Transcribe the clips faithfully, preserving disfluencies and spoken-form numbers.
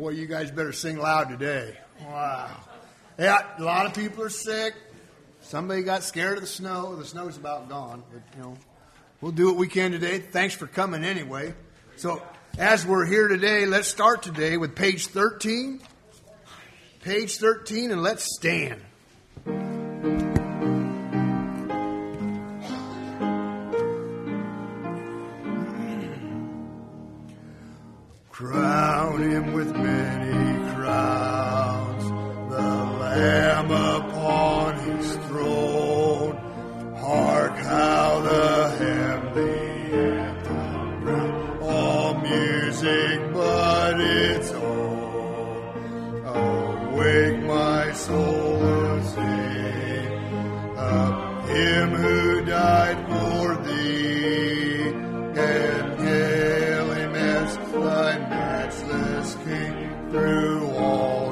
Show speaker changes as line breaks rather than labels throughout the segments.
Boy, you guys better sing loud today. Wow. Yeah, a lot of people are sick. Somebody got scared of the snow. The snow's about gone. But, you know, we'll do what we can today. Thanks for coming anyway. So, as we're here today, let's start today with page thirteen. Page thirteen, and let's stand. Crown him with many crowns, the Lamb upon his throne. Hark how the heavenly anthem drown all music but its own. Awake my soul and sing of him who died for thee, and hail him as thy matchless King through all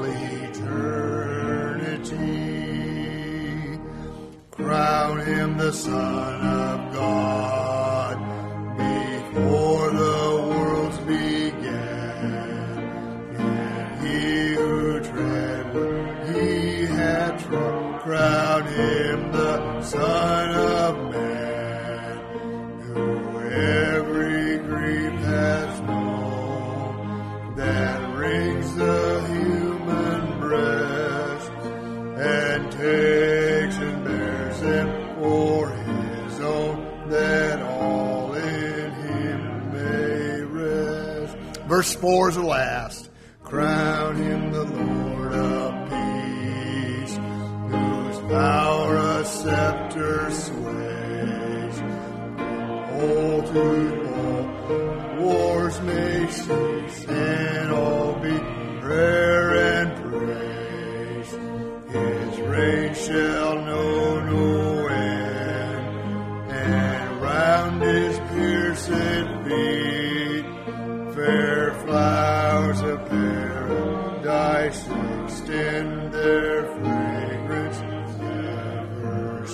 eternity. Crown him the Son of God before the worlds began, and he who tread where he had trod, crown him the Son of Man, who every grief has known, that wrings the human breast, and takes and bears them for his own, that all in him may rest. Verse four is the last. Crown him the Lord of peace, whose power a scepter sways. All to all wars may cease, and all be prayer and praise. His reign shall know no end, and round his pierced feet fair flowers of paradise extend their fragrance ever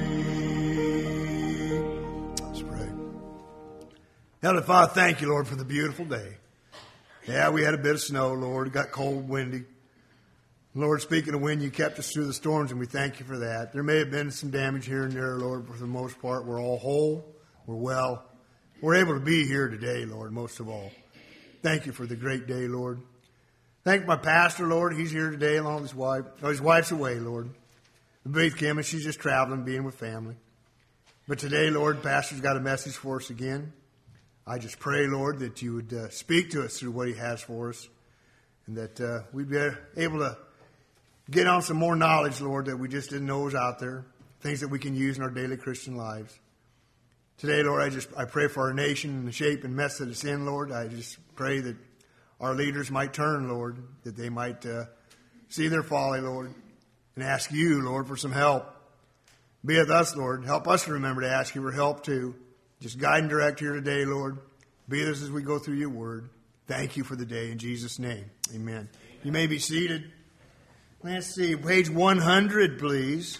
sweet. Let's pray. Heavenly Father, thank you, Lord, for the beautiful day. Yeah, we had a bit of snow, Lord. It got cold, windy. Lord, speaking of wind, you kept us through the storms, and we thank you for that. There may have been some damage here and there, Lord, but for the most part, we're all whole. We're well. We're able to be here today, Lord, most of all. Thank you for the great day, Lord. Thank my pastor, Lord. He's here today along with his wife. Oh, his wife's away, Lord. Faith Kim, and she's just traveling, being with family. But today, Lord, pastor's got a message for us again. I just pray, Lord, that you would uh, speak to us through what he has for us, and that uh, we'd be able to get on some more knowledge, Lord, that we just didn't know was out there, things that we can use in our daily Christian lives. Today, Lord, I just I pray for our nation and the shape and mess that it's in, Lord. I just pray that our leaders might turn, Lord, that they might uh, see their folly, Lord, and ask you, Lord, for some help. Be with us, Lord. Help us to remember to ask you for help, too. Just guide and direct here today, Lord. Be with us as we go through your word. Thank you for the day. In Jesus' name, amen. You may be seated. Let's see, page one hundred, please.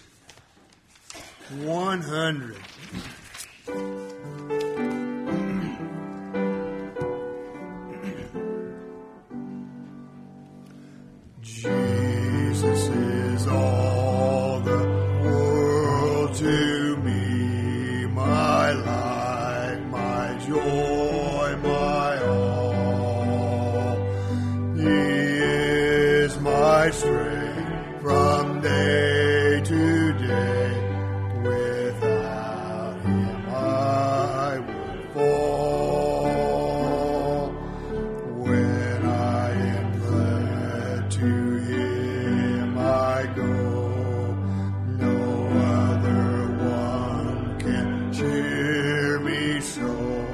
one hundred. Jesus is all the world to me, my life, my joy, my all. He is my strength from day to day. Without him I would fall. When I am led to him I go. No other one can cheer me so.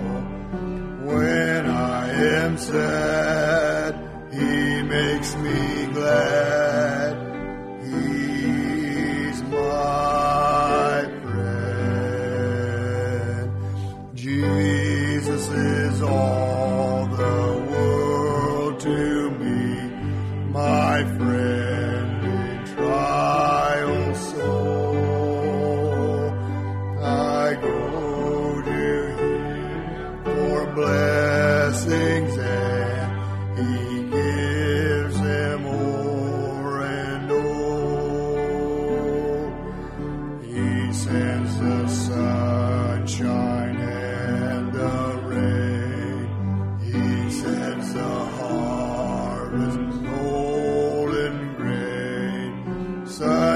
When I am sad, he makes me glad. He's my friend. Jesus is all the world to me, my friend in trial soul. I go to him for blessings, and he gives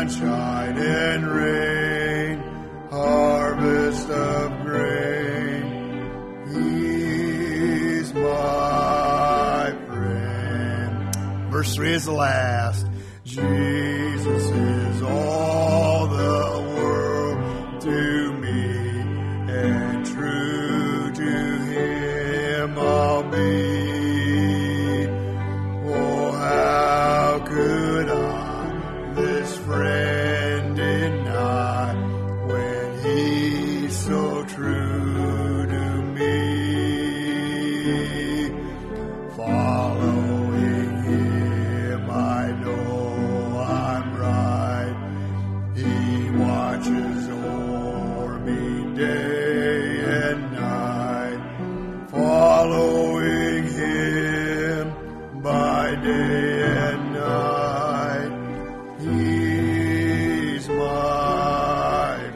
sunshine and rain, harvest of grain. He's my friend. Verse three is the last. Jesus is all the world to me, and true to him I'll be. Oh, how could I this friend deny when he's so true to me? Following him, I know I'm right. He watches o'er me day and night. Following him by day and night, he's my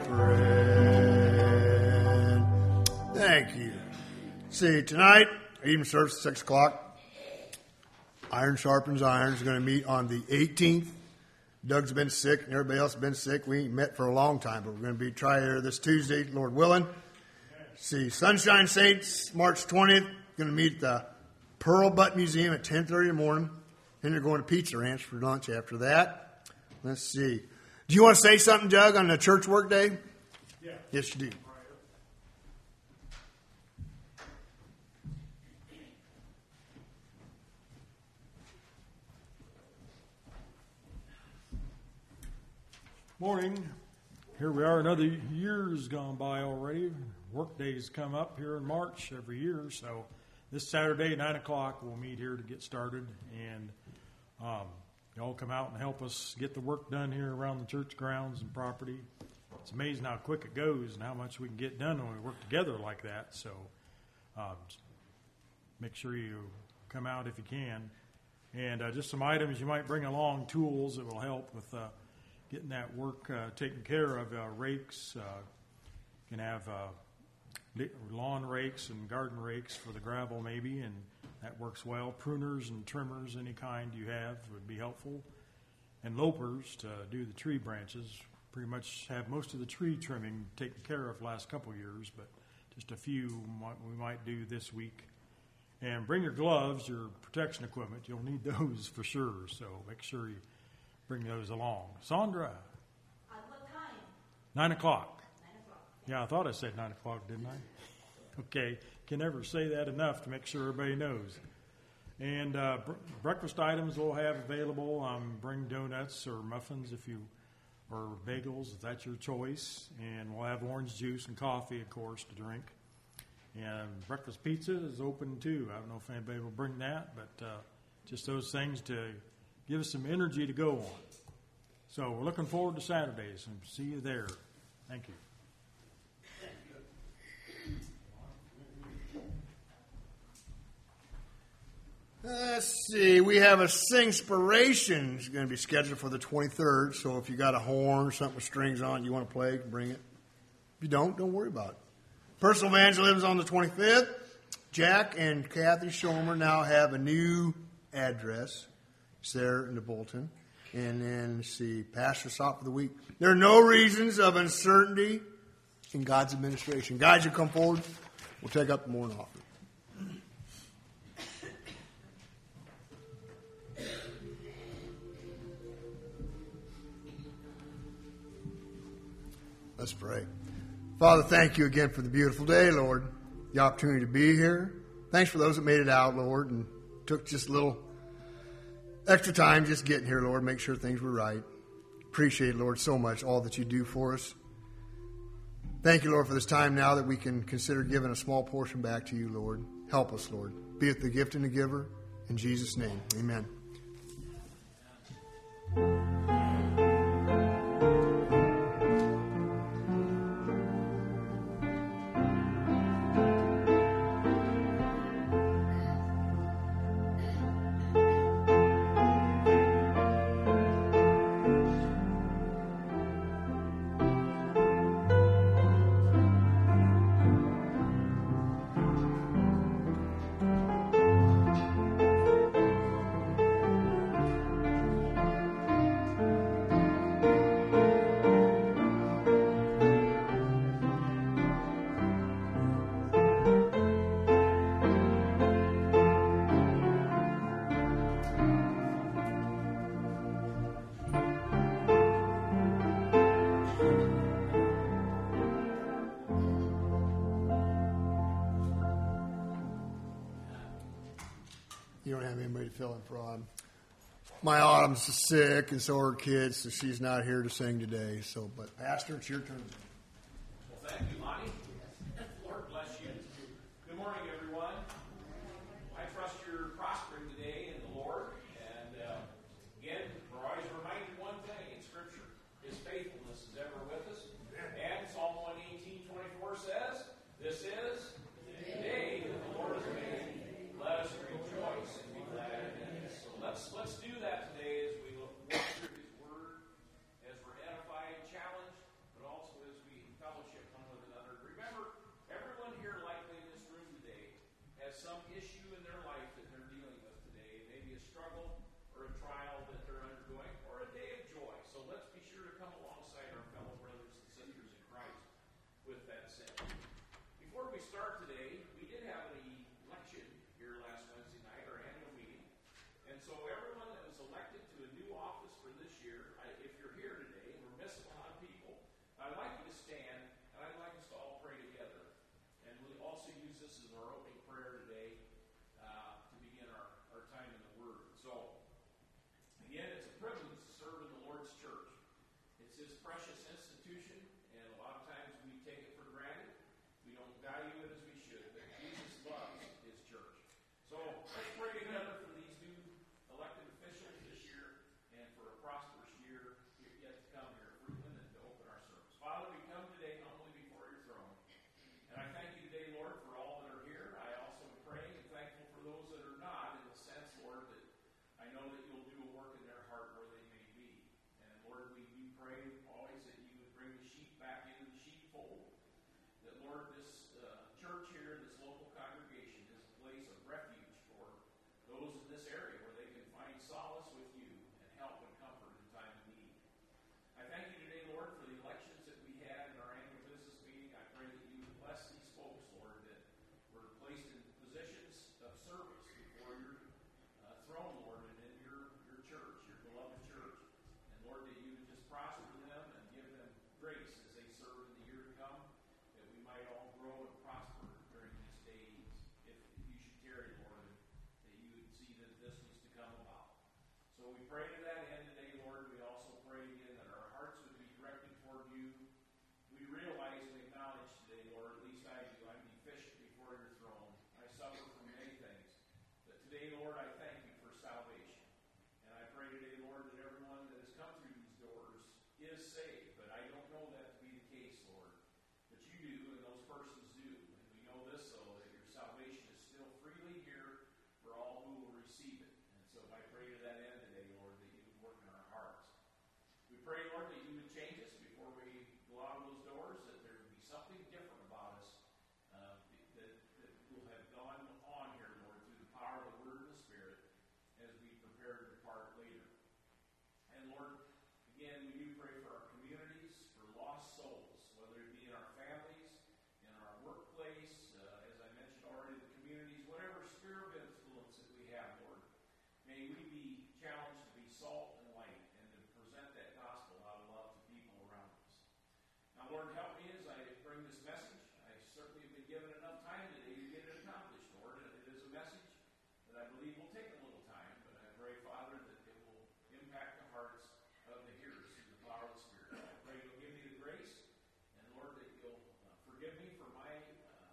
friend. Thank you. See, tonight, evening service at six o'clock. Iron Sharpens Iron is going to meet on the eighteenth. Doug's been sick and everybody else has been sick. We ain't met for a long time, but we're going to be try there this Tuesday, Lord willing. See, Sunshine Saints, March twentieth, going to meet at the Pearl Butt Museum at ten thirty in the morning. Then they're going to Pizza Ranch for lunch after that. Let's see. Do you want to say something, Doug, on the church work day?
Yeah.
Yes, you do.
Morning. Here we are. Another year's gone by already. Work days come up here in March every year. So this Saturday, nine o'clock, we'll meet here to get started. And um, y'all come out and help us get the work done here around the church grounds and property. It's amazing how quick it goes and how much we can get done when we work together like that. So um, make sure you come out if you can. And uh, just some items you might bring along, tools that will help with uh, getting that work uh, taken care of. Uh, rakes, uh, you can have uh, lawn rakes and garden rakes for the gravel maybe, and that works well. Pruners and trimmers, any kind you have, would be helpful. And lopers to do the tree branches. Pretty much have most of the tree trimming taken care of the last couple of years, but just a few we might do this week. And bring your gloves, your protection equipment. You'll need those for sure, so make sure you bring those along. Sandra?
At what time?
Nine o'clock.
Nine o'clock.
Yeah, I thought I said nine o'clock, didn't I? Okay. Can never say that enough to make sure everybody knows. And uh, br- breakfast items we'll have available. Um, bring donuts or muffins if you, or bagels if that's your choice. And we'll have orange juice and coffee, of course, to drink. And breakfast pizza is open too. I don't know if anybody will bring that, but uh, just those things to give us some energy to go on. So we're looking forward to Saturdays and see you there. Thank you.
Let's see. We have a Singspiration. It's going to be scheduled for the twenty-third. So if you got a horn or something with strings on it you want to play, bring it. If you don't, don't worry about it. Personal evangelism is on the twenty-fifth. Jack and Kathy Schomer now have a new address. It's there in the bulletin. And then, let's see, Pastor Stop for the week. There are no reasons of uncertainty in God's administration. Guys, you come forward. We'll take up the morning offering. Let's pray. Father, thank you again for the beautiful day, Lord. The opportunity to be here. Thanks for those that made it out, Lord, and took just a little extra time just getting here, Lord. Make sure things were right. Appreciate, Lord, so much all that you do for us. Thank you, Lord, for this time now that we can consider giving a small portion back to you, Lord. Help us, Lord. Be it the gift and the giver. In Jesus' name, amen. fill in for Autumn. My Autumn's sick, and so are her kids, so she's not here to sing today. So, but Pastor, it's your turn.
Well, thank you, Lonnie. Lord bless you. Good morning, everyone. I trust you're prospering today in the Lord. And uh, again, we're always reminded one thing in Scripture: His faithfulness is ever with us. And Psalm one eighteen twenty-four says, "This is the day that the Lord has made. Let us rejoice and be glad in it." So let's let's do that today as we look walk through His Word, as we're edified, challenged, but also as we fellowship one with another. Remember, everyone here likely in this room today has some issue in their life that they're dealing with today. Maybe a struggle or a trial that they're undergoing, or a day of joy. So let's be sure to come alongside our fellow brothers and sisters in Christ with that said. Before we start today, we did have an election here last Wednesday night, our annual meeting. And so everyone that was elected to a new office for this year, I, if you're here today, and we're missing a lot of people, I'd like you to stand, and I'd like us to all pray together. And we'll also use this as our opening prayer today uh, to begin our, our time in the Word. So, again, it's a privilege to serve in the Lord's church. It's His precious institution, and a lot of times we take it for granted. We don't value it as we should, but Jesus loves His church. So let's pray together for these new elected officials this year and for a prosperous year yet to come here at Fruitland and to open our service. Father, we come today humbly before your throne. And I thank you today, Lord, for all that are here. I also am praying and thankful for those that are not, in the sense, Lord, that I know that you'll do a work in their heart where they may be. And Lord, we do pray always that you would bring the sheep back into the sheepfold. That, Lord, this uh, church here, this local congregation, is a place of refuge for those in this area where they can find solace with you and help and comfort in time of need. I thank you today, Lord, for the elections that we had in our annual business meeting. I pray that you would bless these folks, Lord, that were placed in positions of service before your uh, throne, Lord, and in your, your church, your beloved church. And Lord, that you would just prosper them and give them grace as they serve in the year to come, that we might all grow and prosper during these days, if you should tarry, Lord, that you would see that this was to come about. So we pray to that end today, Lord. We also pray again that our hearts would be directed toward you. We realize and acknowledge today, Lord, at least I do, I'm deficient before your throne. I suffer from many things. But today, Lord, I thank you for salvation. And I pray today, Lord, that everyone that has come through these doors is saved. But I don't know that to be the case, Lord. But you do, and those persons do. And we know this, though, that your salvation is still freely here for all who will receive it. And so I pray to that end today, Lord, that you would work in our hearts. We pray, Lord, that you would change us before we go out of those doors, that there would be something different about us uh, that, that will have gone on here, Lord, through the power of the Word and the Spirit as we prepare to depart later. And Lord, again, we do pray for our communities, for lost souls, whether it be in our families, in our workplace, uh, as I mentioned already, the communities, whatever sphere of influence that we have, Lord. May we be challenged to be salt and light and to present that gospel out of love to people around us. Now, Lord, help me as I bring this message. I certainly have been given enough time today to get it accomplished, Lord. And it is a message that I believe will take a little time, but I pray, Father, that it will impact the hearts of the hearers through the power of the Spirit. I pray you'll give me the grace, and Lord, that you'll uh, forgive me for my uh,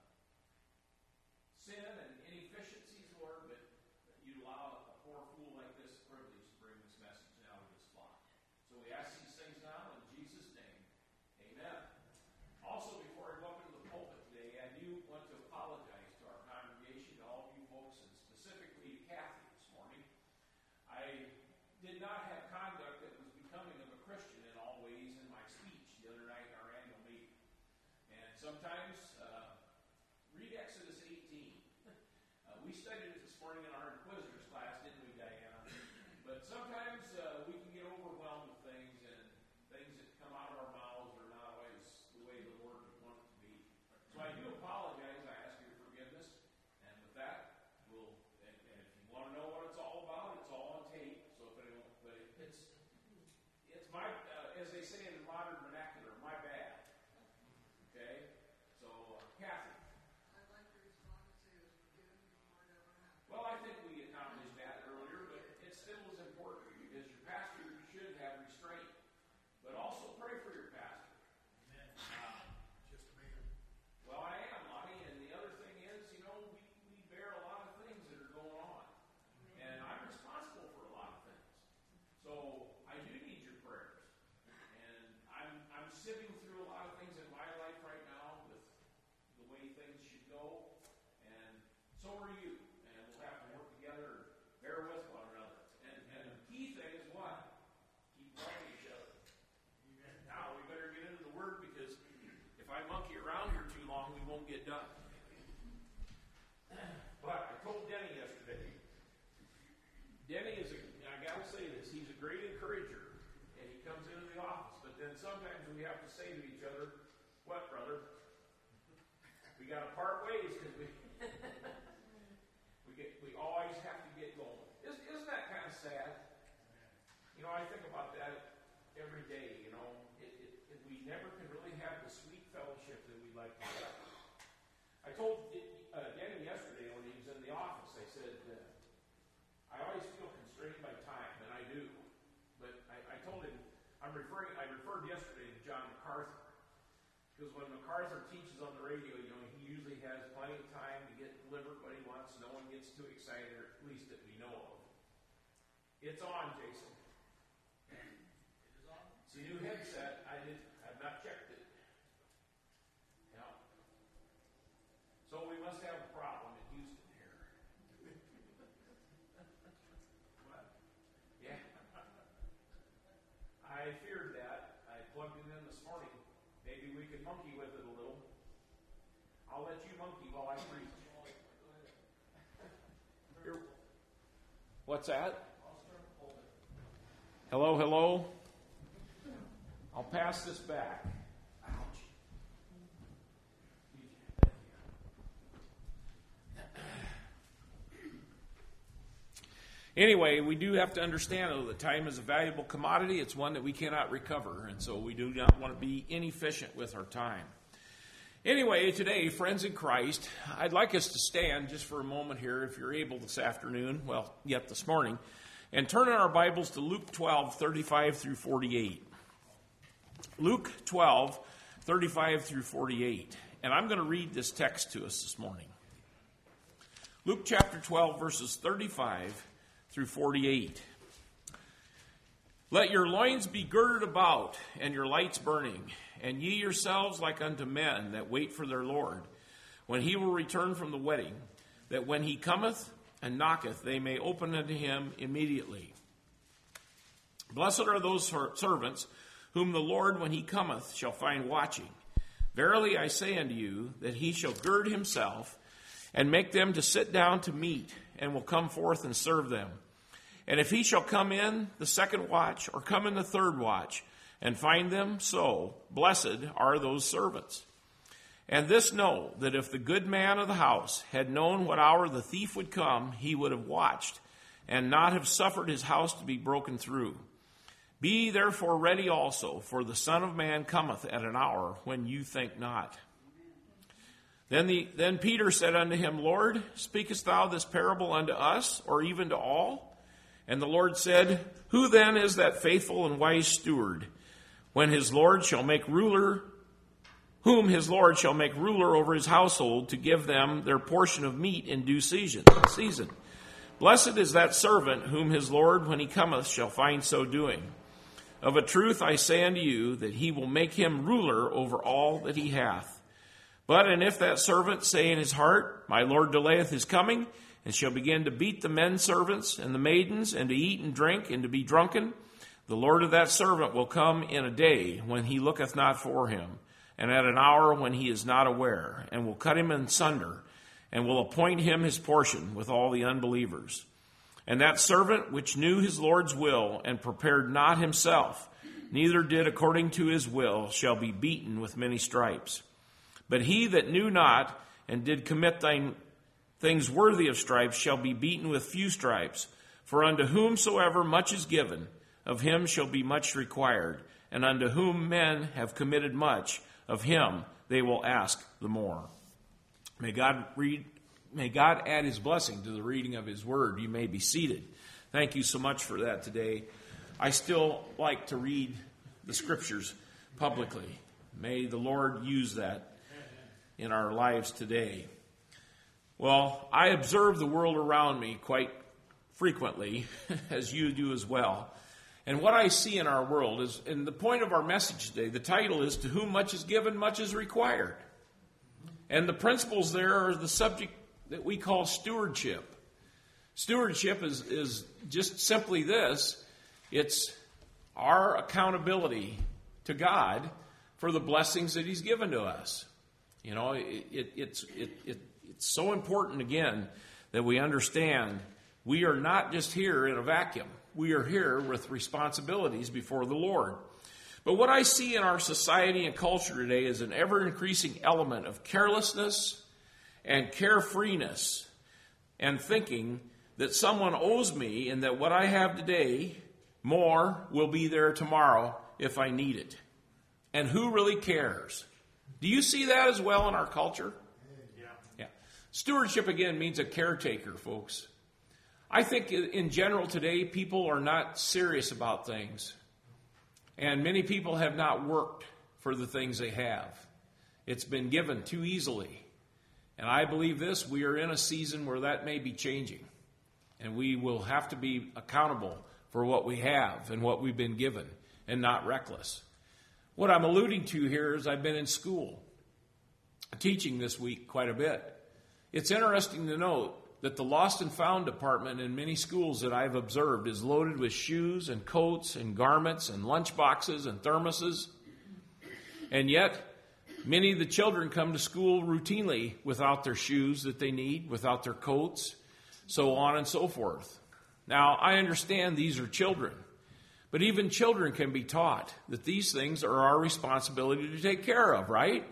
sin and inefficiencies, Lord, but that you allow a poor fool like this privilege to bring this message now to this flock. So we ask these things now in Jesus' name. Amen. Also, before I go up into the pulpit today, I do want to apologize to our congregation, to all of you folks, and specifically to Kathy this morning. I did not have conduct that was becoming of a Christian in all ways in my speech the other night in our annual meeting. And sometimes, uh, read Exodus eighteen. Uh, we studied it this morning in our Inquisitors class, didn't we, Diana? But sometimes uh, we can get overwhelmed with things, and things that come out of our mouths are not always the way the Lord would want it to be. So I do apologize. I ask your forgiveness. And with that, we'll, and, and if you want to know what it's all about, it's all on tape. So if anyone, but it, it's, it's my, uh, as they say in the modern vernacular, my bad. Okay? So, uh, Kathy.
I'd like to respond and say it was forgiven before it ever happened.
Well, I think we accomplished that earlier. won't get done. But I told Denny yesterday, Denny is, a, I got to say this, he's a great encourager, and he comes into the office, but then sometimes we have to say to each other, what, brother? We got to part ways because we we get we always have to get going. Isn't, isn't that kind of sad? You know, I think about that every day. You know, it, it, it, we never can really have the sweet fellowship that we'd like to have. I told uh, Danny yesterday when he was in the office, I said, uh, I always feel constrained by time, and I do. But I, I told him, I'm referring. I referred yesterday to John MacArthur. Because when MacArthur teaches on the radio, you know, he usually has plenty of time to get delivered what he wants. No one gets too excited, or at least that we know of. It's on, Jason. It is on? It's a new headset. I did. I've not checked it. Yeah. So we must have a problem in Houston here. What? Yeah. I feared that. I plugged it in this morning. Maybe we can monkey with it a little. I'll let you monkey while I preach. Here. What's that? Hello, hello. I'll pass this back. Ouch. Anyway, we do have to understand, though, that time is a valuable commodity. It's one that we cannot recover, and so we do not want to be inefficient with our time. Anyway, today, friends in Christ, I'd like us to stand just for a moment here, if you're able this afternoon, well, yet this morning, and turn in our Bibles to Luke twelve, thirty-five through forty-eight. Luke twelve, thirty-five through forty-eight. And I'm going to read this text to us this morning. Luke chapter twelve, verses thirty-five through forty-eight. Let your loins be girded about, and your lights burning, and ye yourselves like unto men that wait for their Lord, when he will return from the wedding, that when he cometh and knocketh, they may open unto him immediately. Blessed are those servants whom the Lord, when he cometh, shall find watching. Verily I say unto you, that he shall gird himself, and make them to sit down to meat, and will come forth and serve them. And if he shall come in the second watch, or come in the third watch, and find them so, blessed are those servants. And this know, that if the good man of the house had known what hour the thief would come, he would have watched, and not have suffered his house to be broken through. Be therefore ready also, for the Son of Man cometh at an hour when you think not. Then, the, then Peter said unto him, Lord, speakest thou this parable unto us, or even to all? And the Lord said, Who then is that faithful and wise steward, when his Lord shall make ruler, whom his Lord shall make ruler over his household, to give them their portion of meat in due season? season? Blessed is that servant whom his Lord, when he cometh, shall find so doing. Of a truth I say unto you, that he will make him ruler over all that he hath. But and if that servant say in his heart, My Lord delayeth his coming, and shall begin to beat the men servants and the maidens, and to eat and drink, and to be drunken, the Lord of that servant will come in a day when he looketh not for him, and at an hour when he is not aware, and will cut him in sunder, and will appoint him his portion with all the unbelievers. And that servant which knew his Lord's will, and prepared not himself, neither did according to his will, shall be beaten with many stripes. But he that knew not, and did commit thine things worthy of stripes, shall be beaten with few stripes. For unto whomsoever much is given, of him shall be much required. And unto whom men have committed much, of him they will ask the more. May God read, may God add his blessing to the reading of his word. You may be seated. Thank you so much for that today. I still like to read the scriptures publicly. May the Lord use that in our lives today. Well, I observe the world around me quite frequently, as you do as well. And what I see in our world is, and the point of our message today, the title is, To whom much is given, much is required. And the principles there are the subject that we call stewardship. Stewardship is, is just simply this. It's our accountability to God for the blessings that he's given to us. You know, it, it, it's, it, it, it's so important, again, that we understand we are not just here in a vacuum. We are here with responsibilities before the Lord. But what I see in our society and culture today is an ever-increasing element of carelessness and carefreeness and thinking that someone owes me and that what I have today, more will be there tomorrow if I need it. And who really cares? Do you see that as well in our culture? Yeah. Yeah. Stewardship, again, means a caretaker, folks. I think in general today, people are not serious about things. And many people have not worked for the things they have. It's been given too easily. And I believe this, we are in a season where that may be changing. And we will have to be accountable for what we have and what we've been given and not reckless. What I'm alluding to here is I've been in school teaching this week quite a bit. It's interesting to note that the lost and found department in many schools that I've observed is loaded with shoes and coats and garments and lunch boxes and thermoses. And yet, many of the children come to school routinely without their shoes that they need, without their coats, so on and so forth. Now, I understand these are children, but even children can be taught that these things are our responsibility to take care of, right?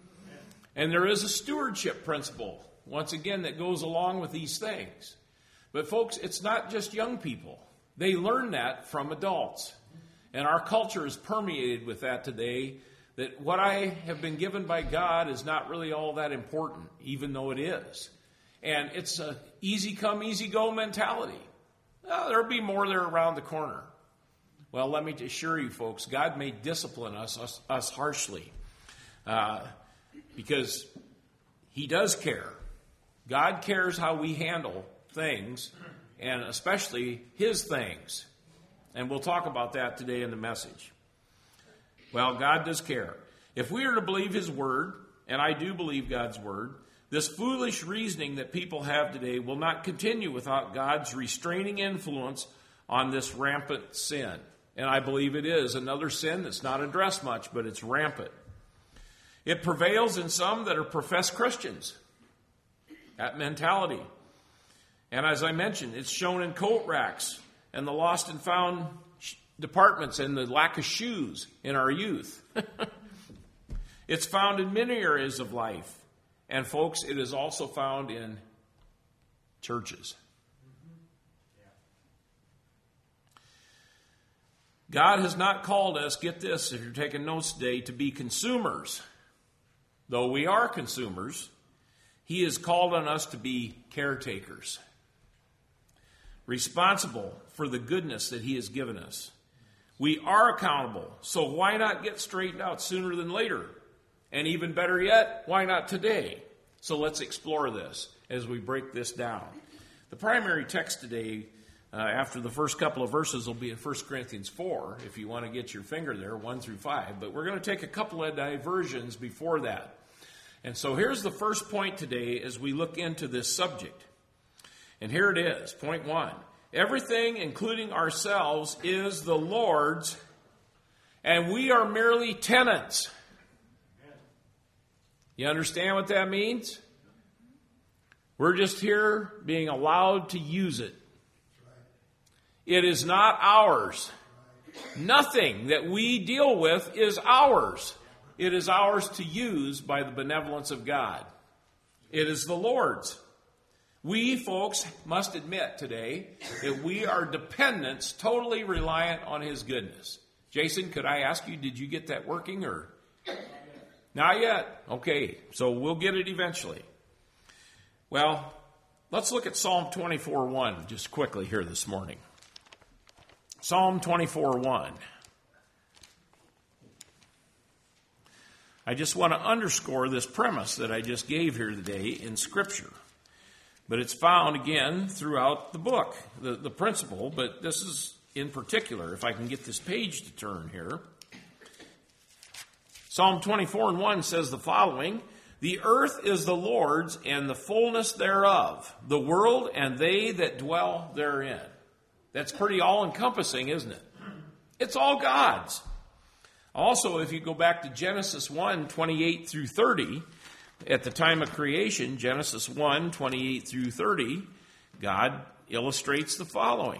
And there is a stewardship principle, once again, that goes along with these things. But folks, it's not just young people. They learn that from adults. And our culture is permeated with that today, that what I have been given by God is not really all that important, even though it is. And it's an easy come, easy go mentality. Oh, there'll be more there around the corner. Well, let me assure you, folks, God may discipline us, us, us harshly, uh, because He does care. God cares how we handle things, and especially His things. And we'll talk about that today in the message. Well, God does care. If we are to believe His Word, and I do believe God's Word, this foolish reasoning that people have today will not continue without God's restraining influence on this rampant sin. And I believe it is another sin that's not addressed much, but it's rampant. It prevails in some that are professed Christians. That mentality. And as I mentioned, it's shown in coat racks and the lost and found departments and the lack of shoes in our youth. It's found in many areas of life. And folks, it is also found in churches. God has not called us, get this, if you're taking notes today, to be consumers. Though we are consumers, He has called on us to be caretakers, responsible for the goodness that He has given us. We are accountable, so why not get straightened out sooner than later? And even better yet, why not today? So let's explore this as we break this down. The primary text today, uh, after the first couple of verses, will be in First Corinthians four, if you want to get your finger there, one through five. But we're going to take a couple of diversions before that. And so here's the first point today as we look into this subject. And here it is, point one. Everything, including ourselves, is the Lord's, and we are merely tenants. You understand what that means? We're just here being allowed to use it. It is not ours. Nothing that we deal with is ours. It is ours to use by the benevolence of God. It is the Lord's. We, folks, must admit today that we are dependents, totally reliant on His goodness. Jason, could I ask you, did you get that working or? Not yet. Okay, so we'll get it eventually. Well, let's look at Psalm twenty-four one just quickly here this morning. Psalm twenty-four one. I just want to underscore this premise that I just gave here today in Scripture. But it's found, again, throughout the book, the, the principle. But this is in particular, if I can get this page to turn here. Psalm twenty-four and one says the following: The earth is the Lord's and the fullness thereof, the world and they that dwell therein. That's pretty all-encompassing, isn't it? It's all God's. Also, if you go back to Genesis one, twenty-eight through thirty, at the time of creation, Genesis one, twenty-eight through thirty, God illustrates the following.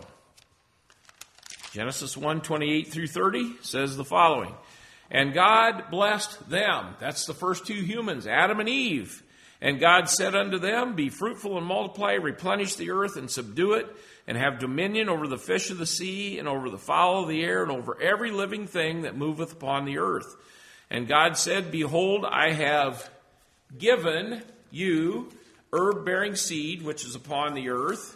Genesis one, twenty-eight through thirty says the following. And God blessed them. That's the first two humans, Adam and Eve. And God said unto them, be fruitful and multiply, replenish the earth and subdue it, and have dominion over the fish of the sea, and over the fowl of the air, and over every living thing that moveth upon the earth. And God said, behold, I have given you herb-bearing seed, which is upon the earth,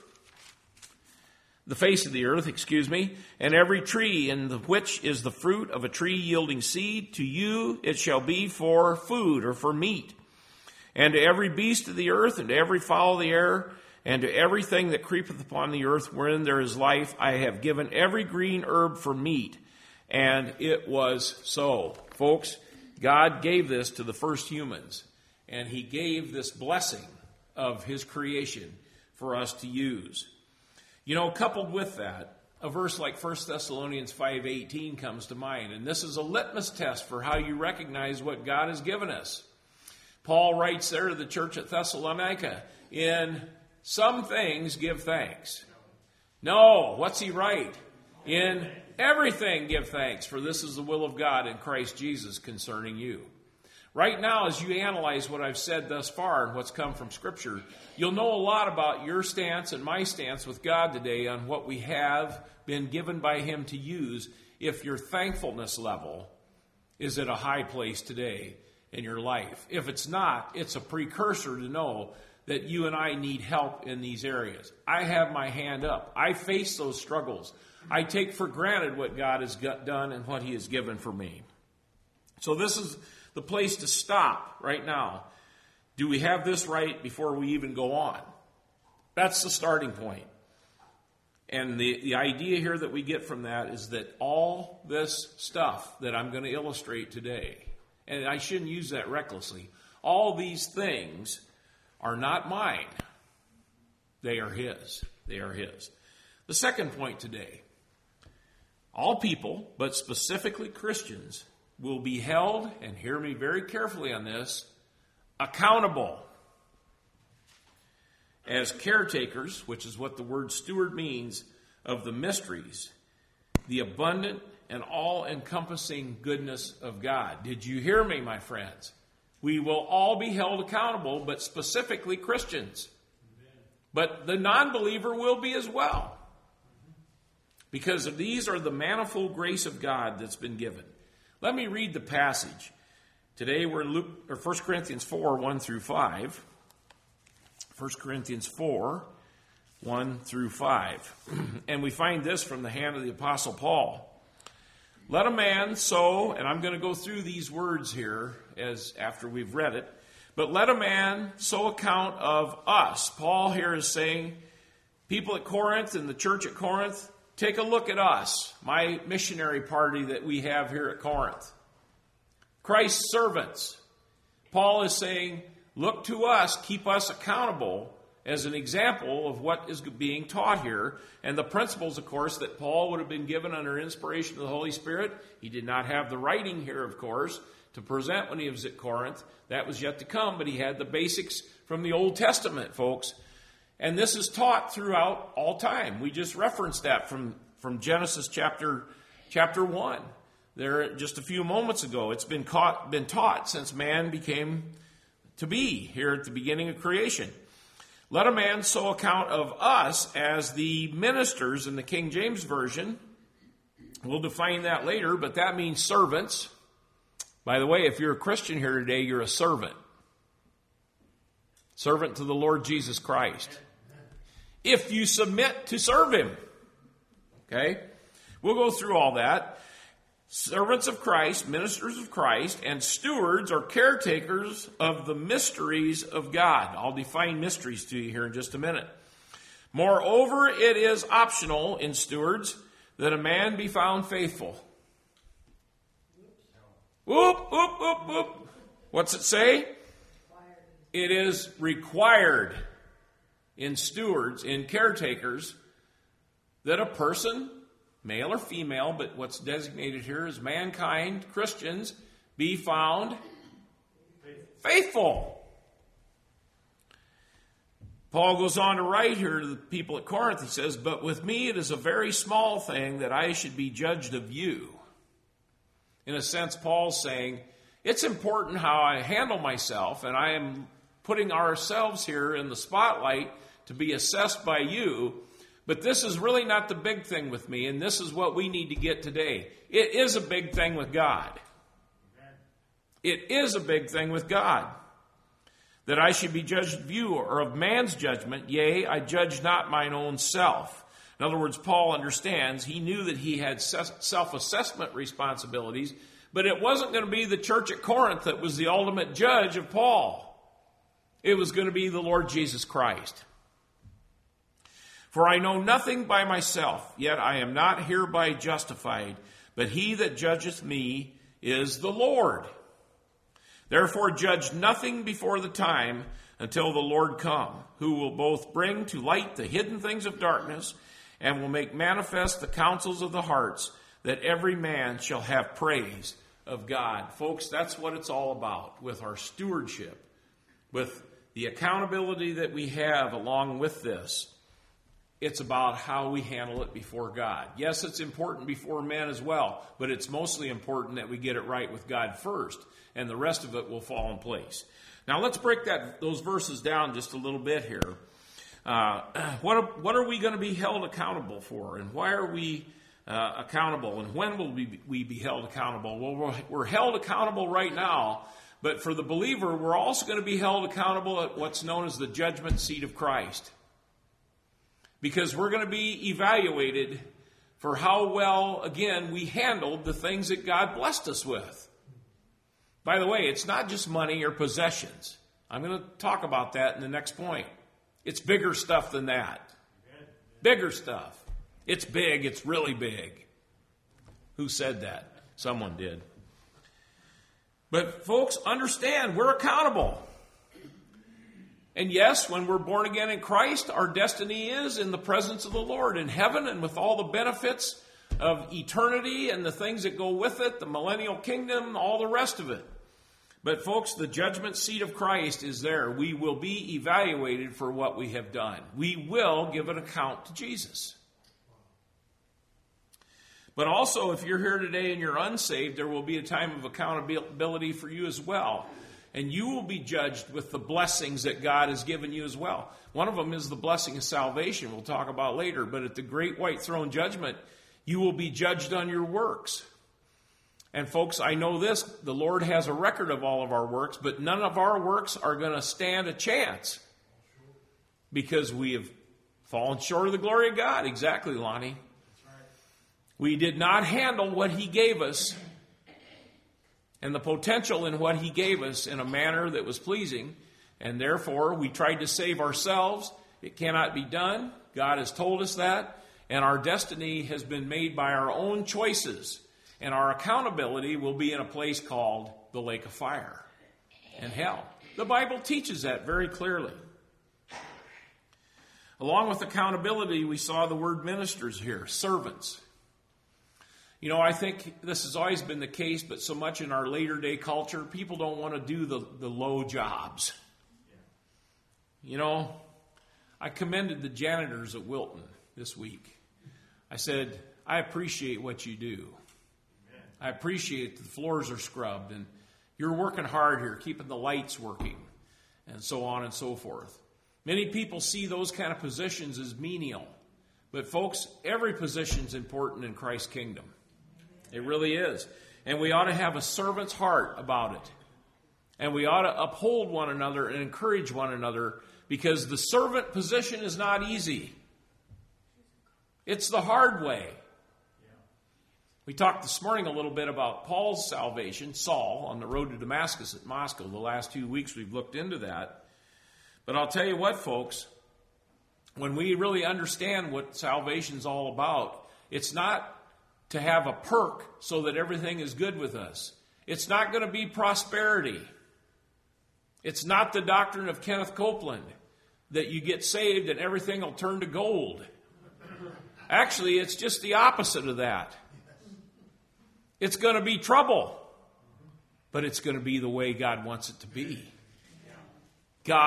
the face of the earth, excuse me, and every tree in the which is the fruit of a tree yielding seed, to you it shall be for food or for meat. And to every beast of the earth, and to every fowl of the air, and to everything that creepeth upon the earth, wherein there is life, I have given every green herb for meat. And it was so. Folks, God gave this to the first humans, and he gave this blessing of his creation for us to use. You know, coupled with that, a verse like First Thessalonians five eighteen comes to mind, and this is a litmus test for how you recognize what God has given us. Paul writes there to the church at Thessalonica, in some things give thanks. No, what's he write? In everything give thanks, for this is the will of God in Christ Jesus concerning you. Right now, as you analyze what I've said thus far and what's come from Scripture, you'll know a lot about your stance and my stance with God today on what we have been given by him to use if your thankfulness level is at a high place today in your life. If it's not, it's a precursor to know that you and I need help in these areas. I have my hand up. I face those struggles. I take for granted what God has got done and what he has given for me. So this is the place to stop right now. Do we have this right before we even go on? That's the starting point. And the, the idea here that we get from that is that all this stuff that I'm going to illustrate today, and I shouldn't use that recklessly, all these things are not mine. They are his. They are his. The second point today, all people, but specifically Christians, will be held, and hear me very carefully on this, accountable as caretakers, which is what the word steward means, of the mysteries, the abundant and all-encompassing goodness of God. Did you hear me, my friends? We will all be held accountable, but specifically Christians. But the non-believer will be as well. Because these are the manifold grace of God that's been given. Let me read the passage. Today we're in Luke, or First Corinthians four, one through five. First Corinthians four, one through five. And we find this from the hand of the Apostle Paul. Let a man sow, and I'm going to go through these words here as after we've read it, but let a man sow account of us. Paul here is saying, people at Corinth and the church at Corinth, take a look at us, my missionary party that we have here at Corinth. Christ's servants. Paul is saying, look to us, keep us accountable as an example of what is being taught here. And the principles, of course, that Paul would have been given under inspiration of the Holy Spirit. He did not have the writing here, of course, to present when he was at Corinth. That was yet to come, but he had the basics from the Old Testament, folks. And this is taught throughout all time. We just referenced that from, from Genesis chapter, chapter one. There just a few moments ago. It's been, caught, been taught since man became to be here at the beginning of creation. Let a man so account of us as the ministers in the King James Version. We'll define that later, but that means servants. By the way, if you're a Christian here today, you're a servant. Servant to the Lord Jesus Christ. If you submit to serve him. Okay? We'll go through all that. Servants of Christ, ministers of Christ, and stewards or caretakers of the mysteries of God. I'll define mysteries to you here in just a minute. Moreover, it is optional in stewards that a man be found faithful. Whoop, whoop, whoop, whoop. What's it say? It is required in stewards, in caretakers, that a person, male or female, but what's designated here is mankind, Christians, be found faithful. Paul goes on to write here to the people at Corinth. He says, "But with me it is a very small thing that I should be judged of you." In a sense, Paul's saying, it's important how I handle myself, and I am putting ourselves here in the spotlight to be assessed by you, but this is really not the big thing with me, and this is what we need to get today. It is a big thing with God. It is a big thing with God, that I should be judged of you or of man's judgment. Yea, I judge not mine own self. In other words, Paul understands, he knew that he had self-assessment responsibilities, but it wasn't going to be the church at Corinth that was the ultimate judge of Paul. It was going to be the Lord Jesus Christ. "For I know nothing by myself, yet I am not hereby justified, but he that judgeth me is the Lord. Therefore judge nothing before the time until the Lord come, who will both bring to light the hidden things of darkness and will make manifest the counsels of the hearts, that every man shall have praise of God." Folks, that's what it's all about with our stewardship, with the accountability that we have along with this. It's about how we handle it before God. Yes, it's important before men as well, but it's mostly important that we get it right with God first, and the rest of it will fall in place. Now let's break that those verses down just a little bit here. Uh, what, are, what are we going to be held accountable for, and why are we uh, accountable, and when will we, we be held accountable? Well, we're, we're held accountable right now, but for the believer, we're also going to be held accountable at what's known as the judgment seat of Christ. Because we're going to be evaluated for how well, again, we handled the things that God blessed us with. By the way, it's not just money or possessions. I'm going to talk about that in the next point. It's bigger stuff than that. Bigger stuff. It's big. It's really big. Who said that? Someone did. But folks, understand, we're accountable. And yes, when we're born again in Christ, our destiny is in the presence of the Lord in heaven, and with all the benefits of eternity and the things that go with it, the millennial kingdom, all the rest of it. But folks, the judgment seat of Christ is there. We will be evaluated for what we have done. We will give an account to Jesus. But also, if you're here today and you're unsaved, there will be a time of accountability for you as well. And you will be judged with the blessings that God has given you as well. One of them is the blessing of salvation, we'll talk about later. But at the great white throne judgment, you will be judged on your works. And folks, I know this, the Lord has a record of all of our works, but none of our works are going to stand a chance. Because we have fallen short of the glory of God. Exactly, Lonnie. We did not handle what He gave us and the potential in what He gave us in a manner that was pleasing, and therefore we tried to save ourselves. It cannot be done. God has told us that, and our destiny has been made by our own choices, and our accountability will be in a place called the lake of fire and hell. The Bible teaches that very clearly. Along with accountability, we saw the word ministers here, servants. You know, I think this has always been the case, but so much in our later day culture, people don't want to do the, the low jobs. You know, I commended the janitors at Wilton this week. I said, I appreciate what you do. I appreciate the floors are scrubbed, and you're working hard here, keeping the lights working, and so on and so forth. Many people see those kind of positions as menial. But folks, every position is important in Christ's kingdom. It really is. And we ought to have a servant's heart about it. And we ought to uphold one another and encourage one another, because the servant position is not easy. It's the hard way. We talked this morning a little bit about Paul's salvation, Saul, on the road to Damascus at Moscow. The last two weeks we've looked into that. But I'll tell you what, folks, when we really understand what salvation's all about, it's not to have a perk so that everything is good with us. It's not going to be prosperity. It's not the doctrine of Kenneth Copeland that you get saved and everything will turn to gold. Actually, it's just the opposite of that. It's going to be trouble, but it's going to be the way God wants it to be. God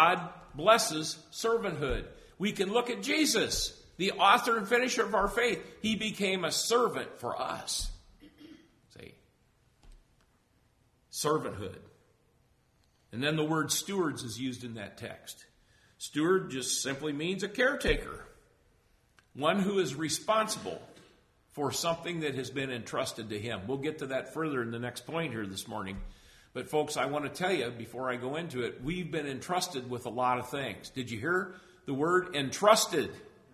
blesses servanthood. We can look at Jesus, the author and finisher of our faith. He became a servant for us. See? Servanthood. And then the word stewards is used in that text. Steward just simply means a caretaker. One who is responsible for something that has been entrusted to him. We'll get to that further in the next point here this morning. But folks, I want to tell you before I go into it, we've been entrusted with a lot of things. Did you hear the word entrusted?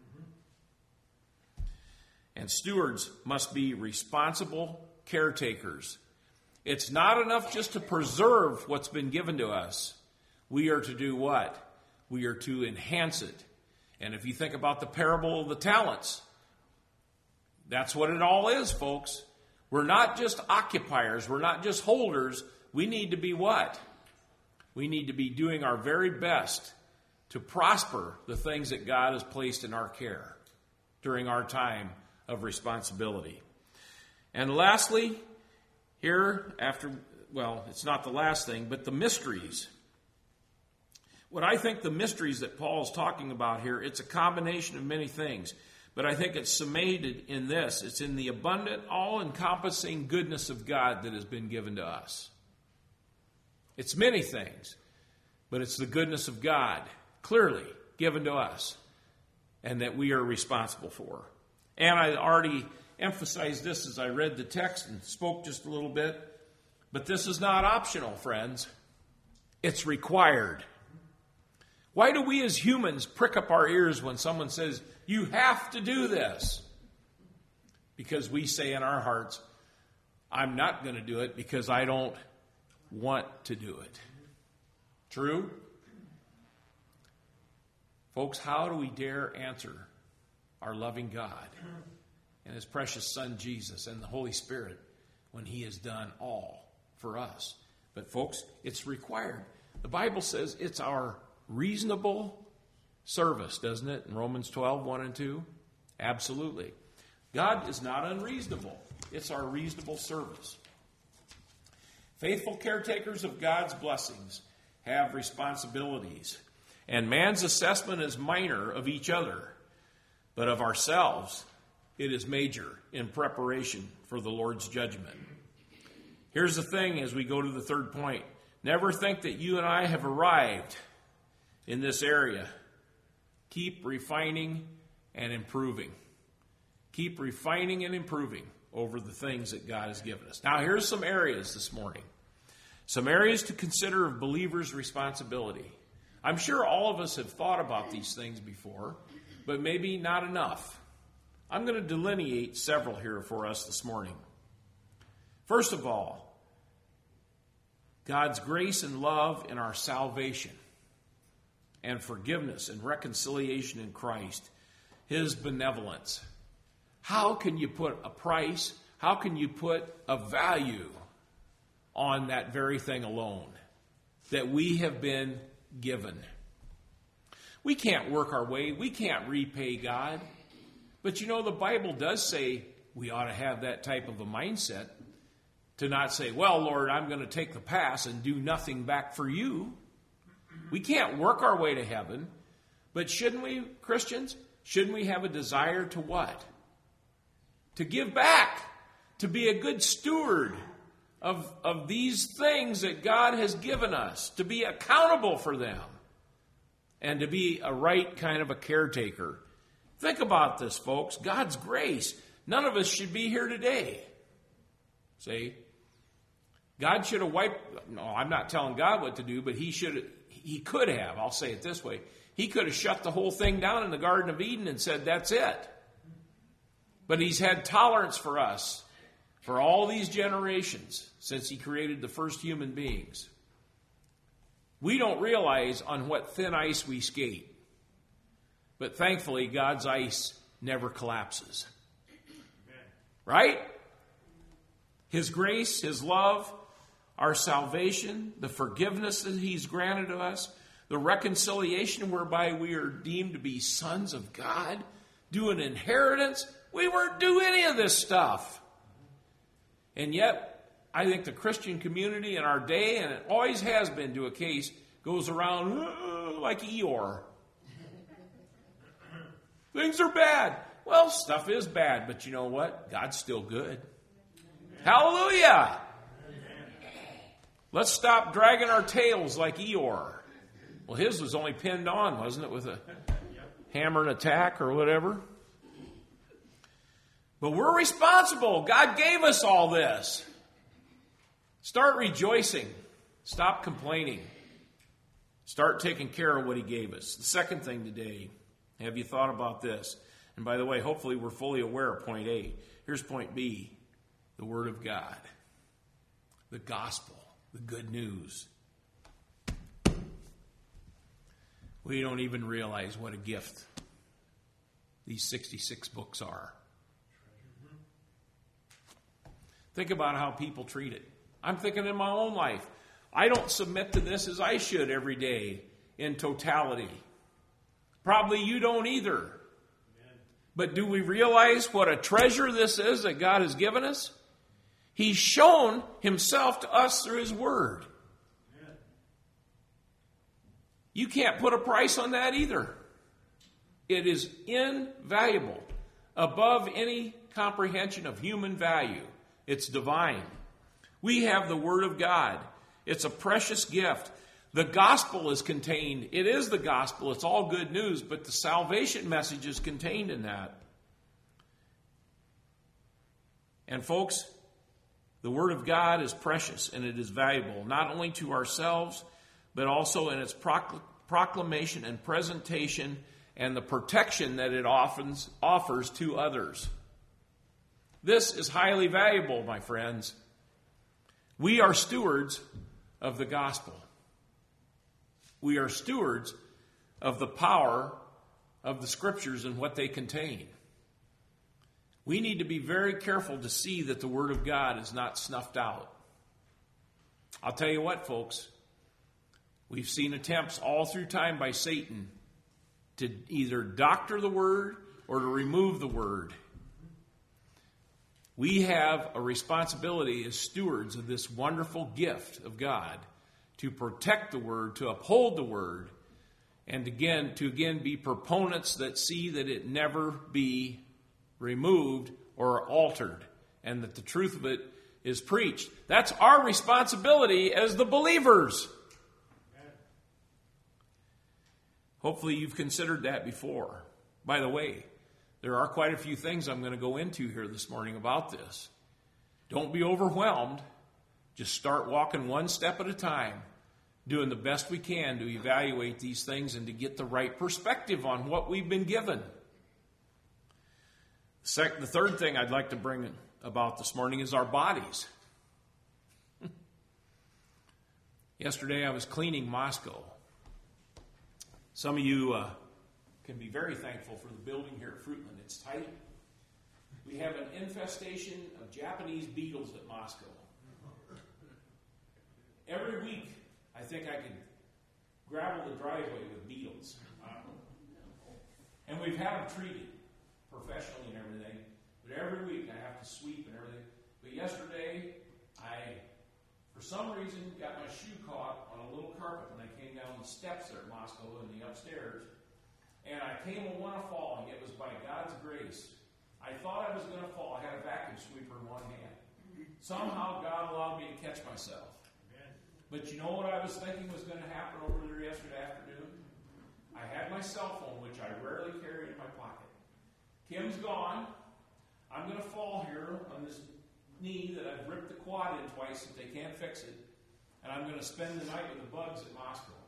And stewards must be responsible caretakers. It's not enough just to preserve what's been given to us. We are to do what? We are to enhance it. And if you think about the parable of the talents, that's what it all is, folks. We're not just occupiers. We're not just holders. We need to be what? We need to be doing our very best to prosper the things that God has placed in our care during our time of responsibility. And lastly, here after, well, it's not the last thing, but the mysteries. What I think the mysteries that Paul's talking about here, it's a combination of many things. But I think it's summated in this. It's in the abundant, all-encompassing goodness of God that has been given to us. It's many things, but it's the goodness of God clearly given to us and that we are responsible for. And I already emphasized this as I read the text and spoke just a little bit, but this is not optional, friends. It's required. Why do we as humans prick up our ears when someone says, you have to do this? Because we say in our hearts, I'm not going to do it because I don't want to do it. True? Folks, how do we dare answer our loving God and His precious Son Jesus and the Holy Spirit when He has done all for us? But folks, it's required. The Bible says it's our reasonable service, doesn't it? In Romans twelve, one and two? Absolutely. God is not unreasonable. It's our reasonable service. Faithful caretakers of God's blessings have responsibilities. And man's assessment is minor of each other. But of ourselves, it is major in preparation for the Lord's judgment. Here's the thing as we go to the third point. Never think that you and I have arrived in this area. Keep refining and improving. Keep refining and improving over the things that God has given us. Now, here's some areas this morning. Some areas to consider of believers' responsibility. I'm sure all of us have thought about these things before, but maybe not enough. I'm going to delineate several here for us this morning. First of all, God's grace and love in our salvation and forgiveness and reconciliation in Christ, His benevolence. How can you put a price, how can you put a value on that very thing alone that we have been given? We can't work our way, we can't repay God. But you know, the Bible does say we ought to have that type of a mindset to not say, well, Lord, I'm going to take the pass and do nothing back for you. We can't work our way to heaven, but shouldn't we, Christians, shouldn't we have a desire to what? To give back, to be a good steward of, of these things that God has given us, to be accountable for them, and to be a right kind of a caretaker. Think about this, folks. God's grace. None of us should be here today. See? God should have wiped, no, I'm not telling God what to do, but he should have, he could have, I'll say it this way, he could have shut the whole thing down in the Garden of Eden and said, that's it. But he's had tolerance for us for all these generations since he created the first human beings. We don't realize on what thin ice we skate. But thankfully, God's ice never collapses. Right? His grace, His love, our salvation, the forgiveness that He's granted to us, the reconciliation whereby we are deemed to be sons of God, do an inheritance. We weren't do any of this stuff. And yet, I think the Christian community in our day, and it always has been to a case, goes around, oh, like Eeyore. Things are bad. Well, stuff is bad, but you know what? God's still good. Hallelujah! Let's stop dragging our tails like Eeyore. Well, his was only pinned on, wasn't it, with a hammer and a tack or whatever? But we're responsible. God gave us all this. Start rejoicing. Stop complaining. Start taking care of what he gave us. The second thing today, have you thought about this? And by the way, hopefully we're fully aware of point A. Here's point B, the Word of God, the gospel, the good news. We don't even realize what a gift these sixty-six books are. Think about how people treat it. I'm thinking in my own life. I don't submit to this as I should every day in totality. Probably you don't either. Amen. But do we realize what a treasure this is that God has given us? He's shown himself to us through his word. Amen. You can't put a price on that either. It is invaluable, above any comprehension of human value. It's divine. We have the Word of God. It's a precious gift. The gospel is contained. It is the gospel. It's all good news, but the salvation message is contained in that. And folks, the Word of God is precious and it is valuable, not only to ourselves, but also in its procl- proclamation and presentation and the protection that it offers, offers to others. This is highly valuable, my friends. We are stewards of the gospel. We are stewards of the power of the scriptures and what they contain. We need to be very careful to see that the Word of God is not snuffed out. I'll tell you what, folks. We've seen attempts all through time by Satan to either doctor the Word or to remove the Word. We have a responsibility as stewards of this wonderful gift of God to protect the Word, to uphold the Word, and again, to again be proponents that see that it never be removed or altered, and that the truth of it is preached. That's our responsibility as the believers. Hopefully you've considered that before. By the way, there are quite a few things I'm going to go into here this morning about this. Don't be overwhelmed. Just start walking one step at a time, doing the best we can to evaluate these things and to get the right perspective on what we've been given. The third thing I'd like to bring about this morning is our bodies. Yesterday I was cleaning Moscow. Some of you uh, can be very thankful for the building here at Fruitland. It's tight. We have an infestation of Japanese beetles at Moscow. Every week, I think I could gravel the driveway with beetles. And we've had them treated professionally and everything. But every week I have to sweep and everything. But yesterday, I, for some reason, got my shoe caught on a little carpet when I came down the steps there at Moscow in the upstairs. And I came on one falling. It was by God's grace. I thought I was going to fall. I had a vacuum sweeper in one hand. Somehow God allowed me to catch myself. Amen. But you know what I was thinking was going to happen over there yesterday afternoon? I had my cell phone, which I rarely carry in my pocket. Kim's gone. I'm going to fall here on this knee that I've ripped the quad in twice that they can't fix it. And I'm going to spend the night with the bugs at Moscow.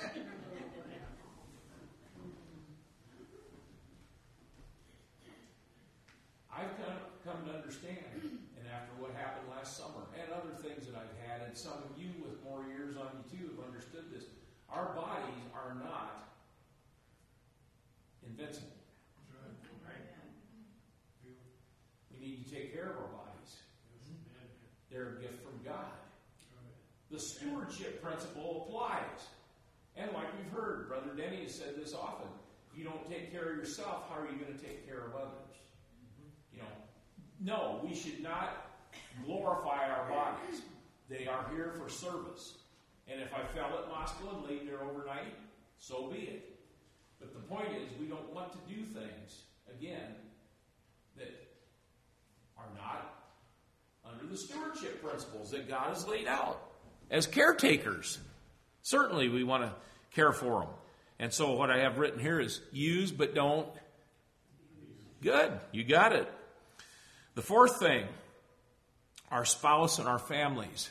I've come, come to understand, and after what happened last summer, and other things that I've had, and some of you with more years on you too have understood this, our bodies are not invincible. Right? We need to take care of our bodies. They're a gift from God. The stewardship principle applies. And like we've heard, Brother Denny has said this often, if you don't take care of yourself, how are you going to take care of others? You know, no, we should not glorify our bodies. They are here for service. And if I fell at Moscow and laid there overnight, so be it. But the point is, we don't want to do things, again, that are not under the stewardship principles that God has laid out. As caretakers, certainly we want to care for them. And so what I have written here is use but don't. Good, you got it. The fourth thing, our spouse and our families.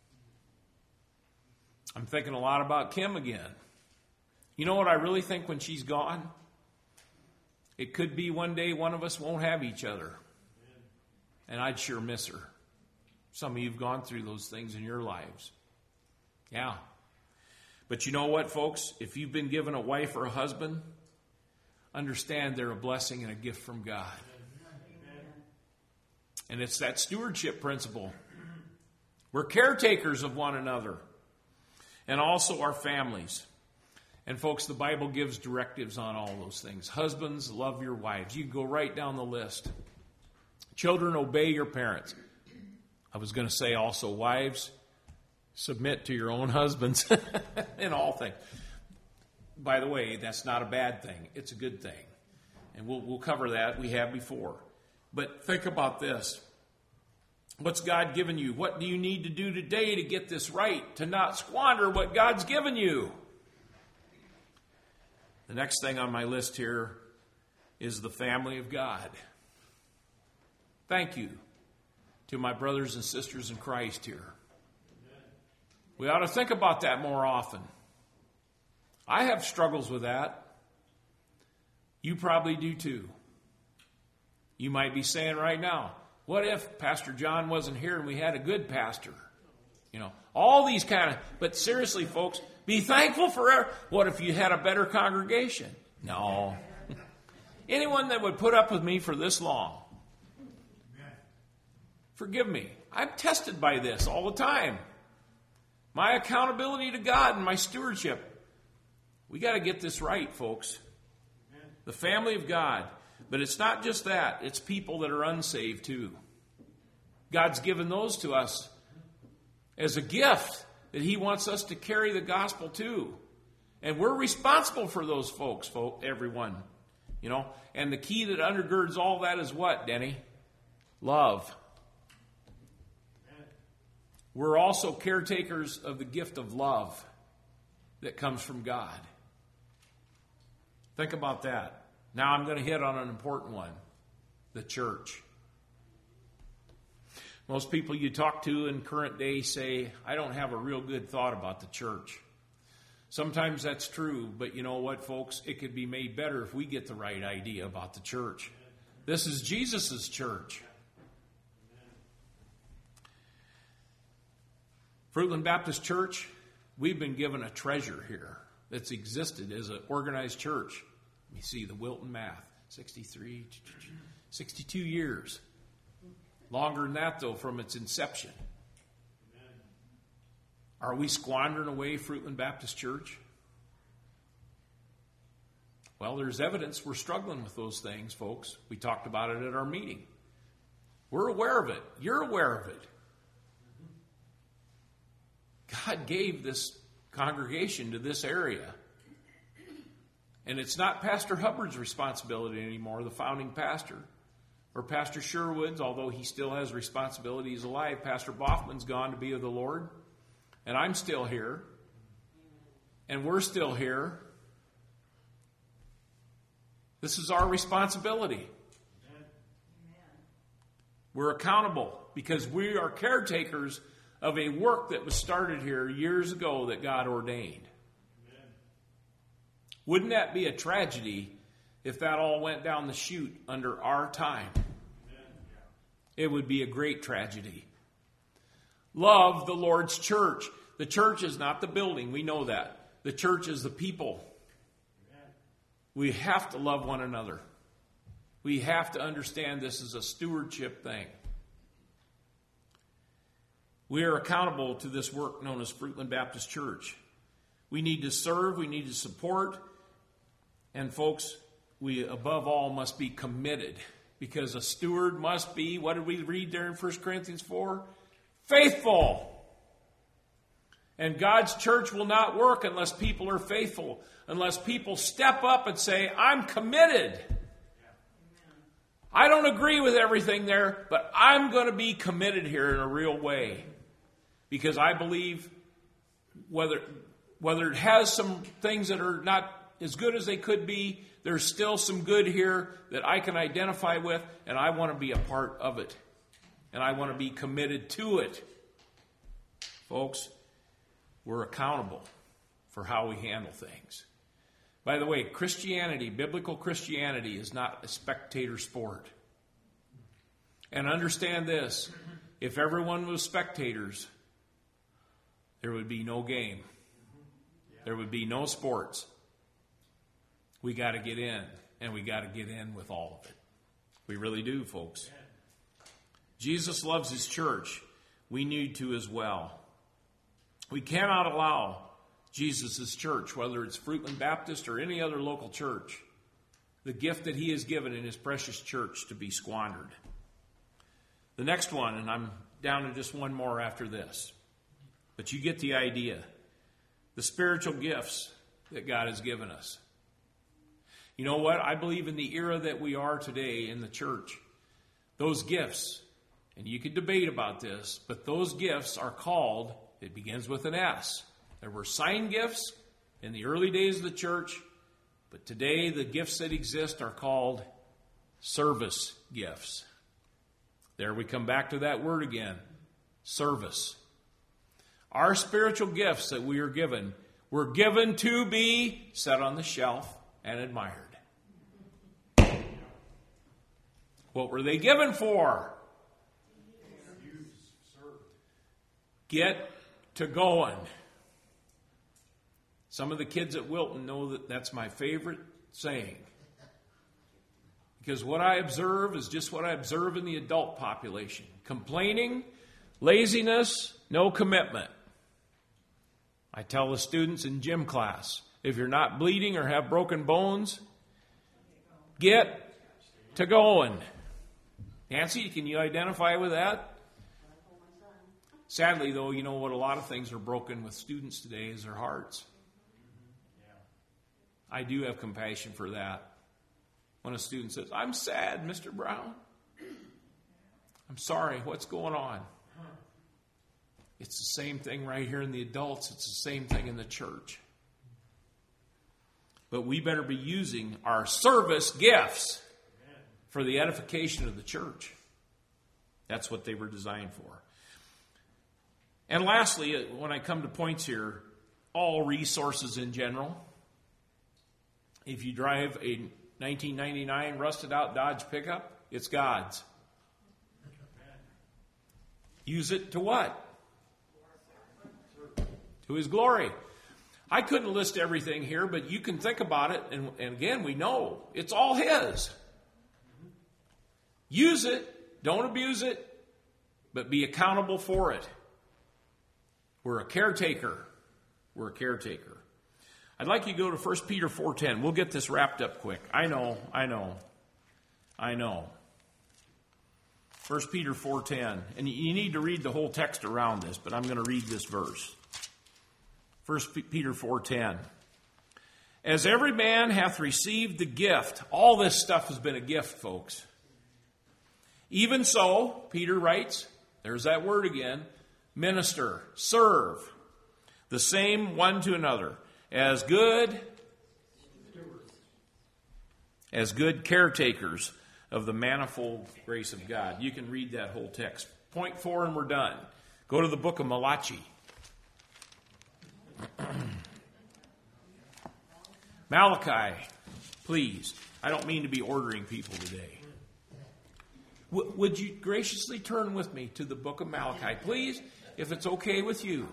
I'm thinking a lot about Kim again. You know what I really think when she's gone? It could be one day one of us won't have each other. And I'd sure miss her. Some of you have gone through those things in your lives. Yeah. But you know what, folks? If you've been given a wife or a husband, understand they're a blessing and a gift from God. And it's that stewardship principle. We're caretakers of one another. And also our families. And folks, the Bible gives directives on all those things. Husbands, love your wives. You can go right down the list. Children, obey your parents. I was going to say also, wives, submit to your own husbands in all things. By the way, that's not a bad thing. It's a good thing. And we'll, we'll cover that. We have before. But think about this. What's God given you? What do you need to do today to get this right? To not squander what God's given you? The next thing on my list here is the family of God. Thank you to my brothers and sisters in Christ here. We ought to think about that more often. I have struggles with that. You probably do too. You might be saying right now, what if Pastor John wasn't here and we had a good pastor? You know, all these kind of, but seriously, folks, be thankful for, what if you had a better congregation? No. Anyone that would put up with me for this long, forgive me. I'm tested by this all the time. My accountability to God and my stewardship. We got to get this right, folks. The family of God. But it's not just that. It's people that are unsaved too. God's given those to us as a gift that he wants us to carry the gospel to. And we're responsible for those folks, folks, everyone. You know, and the key that undergirds all that is what, Denny? Love. We're also caretakers of the gift of love that comes from God. Think about that. Now I'm going to hit on an important one. The church. Most people you talk to in current day say, I don't have a real good thought about the church. Sometimes that's true, but you know what, folks? It could be made better if we get the right idea about the church. This is Jesus' church. Fruitland Baptist Church, we've been given a treasure here that's existed as an organized church. Let me see the Wilton math. sixty-three, sixty-two years. Longer than that, though, from its inception. Are we squandering away Fruitland Baptist Church? Well, there's evidence we're struggling with those things, folks. We talked about it at our meeting. We're aware of it. You're aware of it. God gave this congregation to this area. And it's not Pastor Hubbard's responsibility anymore, the founding pastor. Or Pastor Sherwood's, although he still has responsibility, he's alive. Pastor Boffman's gone to be with the Lord. And I'm still here. And we're still here. This is our responsibility. Amen. We're accountable because we are caretakers of a work that was started here years ago that God ordained. Amen. Wouldn't that be a tragedy if that all went down the chute under our time? Amen. It would be a great tragedy. Love the Lord's church. The church is not the building. We know that. The church is the people. Amen. We have to love one another. We have to understand this is a stewardship thing. We are accountable to this work known as Fruitland Baptist Church. We need to serve. We need to support. And folks, we above all must be committed. Because a steward must be, what did we read there in First Corinthians four? Faithful. And God's church will not work unless people are faithful, unless people step up and say, I'm committed. I don't agree with everything there, but I'm going to be committed here in a real way. Because I believe whether, whether it has some things that are not as good as they could be, there's still some good here that I can identify with, and I want to be a part of it. And I want to be committed to it. Folks, we're accountable for how we handle things. By the way, Christianity, biblical Christianity, is not a spectator sport. And understand this, if everyone was spectators, there would be no game. There would be no sports. We got to get in, and we got to get in with all of it. We really do, folks. Jesus loves his church. We need to as well. We cannot allow Jesus' church, whether it's Fruitland Baptist or any other local church, the gift that he has given in his precious church to be squandered. The next one, and I'm down to just one more after this, but you get the idea. The spiritual gifts that God has given us. You know what? I believe in the era that we are today in the church, those gifts, and you could debate about this, but those gifts are called, it begins with an S. There were sign gifts in the early days of the church, but today the gifts that exist are called service gifts. There we come back to that word again, service. Our spiritual gifts that we are given were given to be set on the shelf and admired. What were they given for? Get to going. Some of the kids at Wilton know that that's my favorite saying. Because what I observe is just what I observe in the adult population. Complaining, laziness, no commitment. I tell the students in gym class, if you're not bleeding or have broken bones, get to going. Nancy, can you identify with that? Sadly, though, you know what? A lot of things are broken with students today is their hearts. I do have compassion for that. When a student says, I'm sad, Mister Brown. I'm sorry, what's going on? It's the same thing right here in the adults. It's the same thing in the church. But we better be using our service gifts for the edification of the church. That's what they were designed for. And lastly, when I come to points here, all resources in general. If you drive a nineteen ninety-nine rusted out Dodge pickup, it's God's. Use it to what? To his glory. I couldn't list everything here, but you can think about it, and, and again, we know it's all his. Use it, don't abuse it, but be accountable for it. We're a caretaker. We're a caretaker. I'd like you to go to First Peter four ten. We'll get this wrapped up quick. I know, I know, I know. First Peter four ten. And you need to read the whole text around this, but I'm going to read this verse. First Peter four ten. As every man hath received the gift, all this stuff has been a gift, folks. Even so, Peter writes, there's that word again, minister, serve, the same one to another, as good, as good caretakers of the manifold grace of God. You can read that whole text. Point four and we're done. Go to the book of Malachi. Malachi, please. I don't mean to be ordering people today. W- would you graciously turn with me to the book of Malachi, please, if it's okay with you?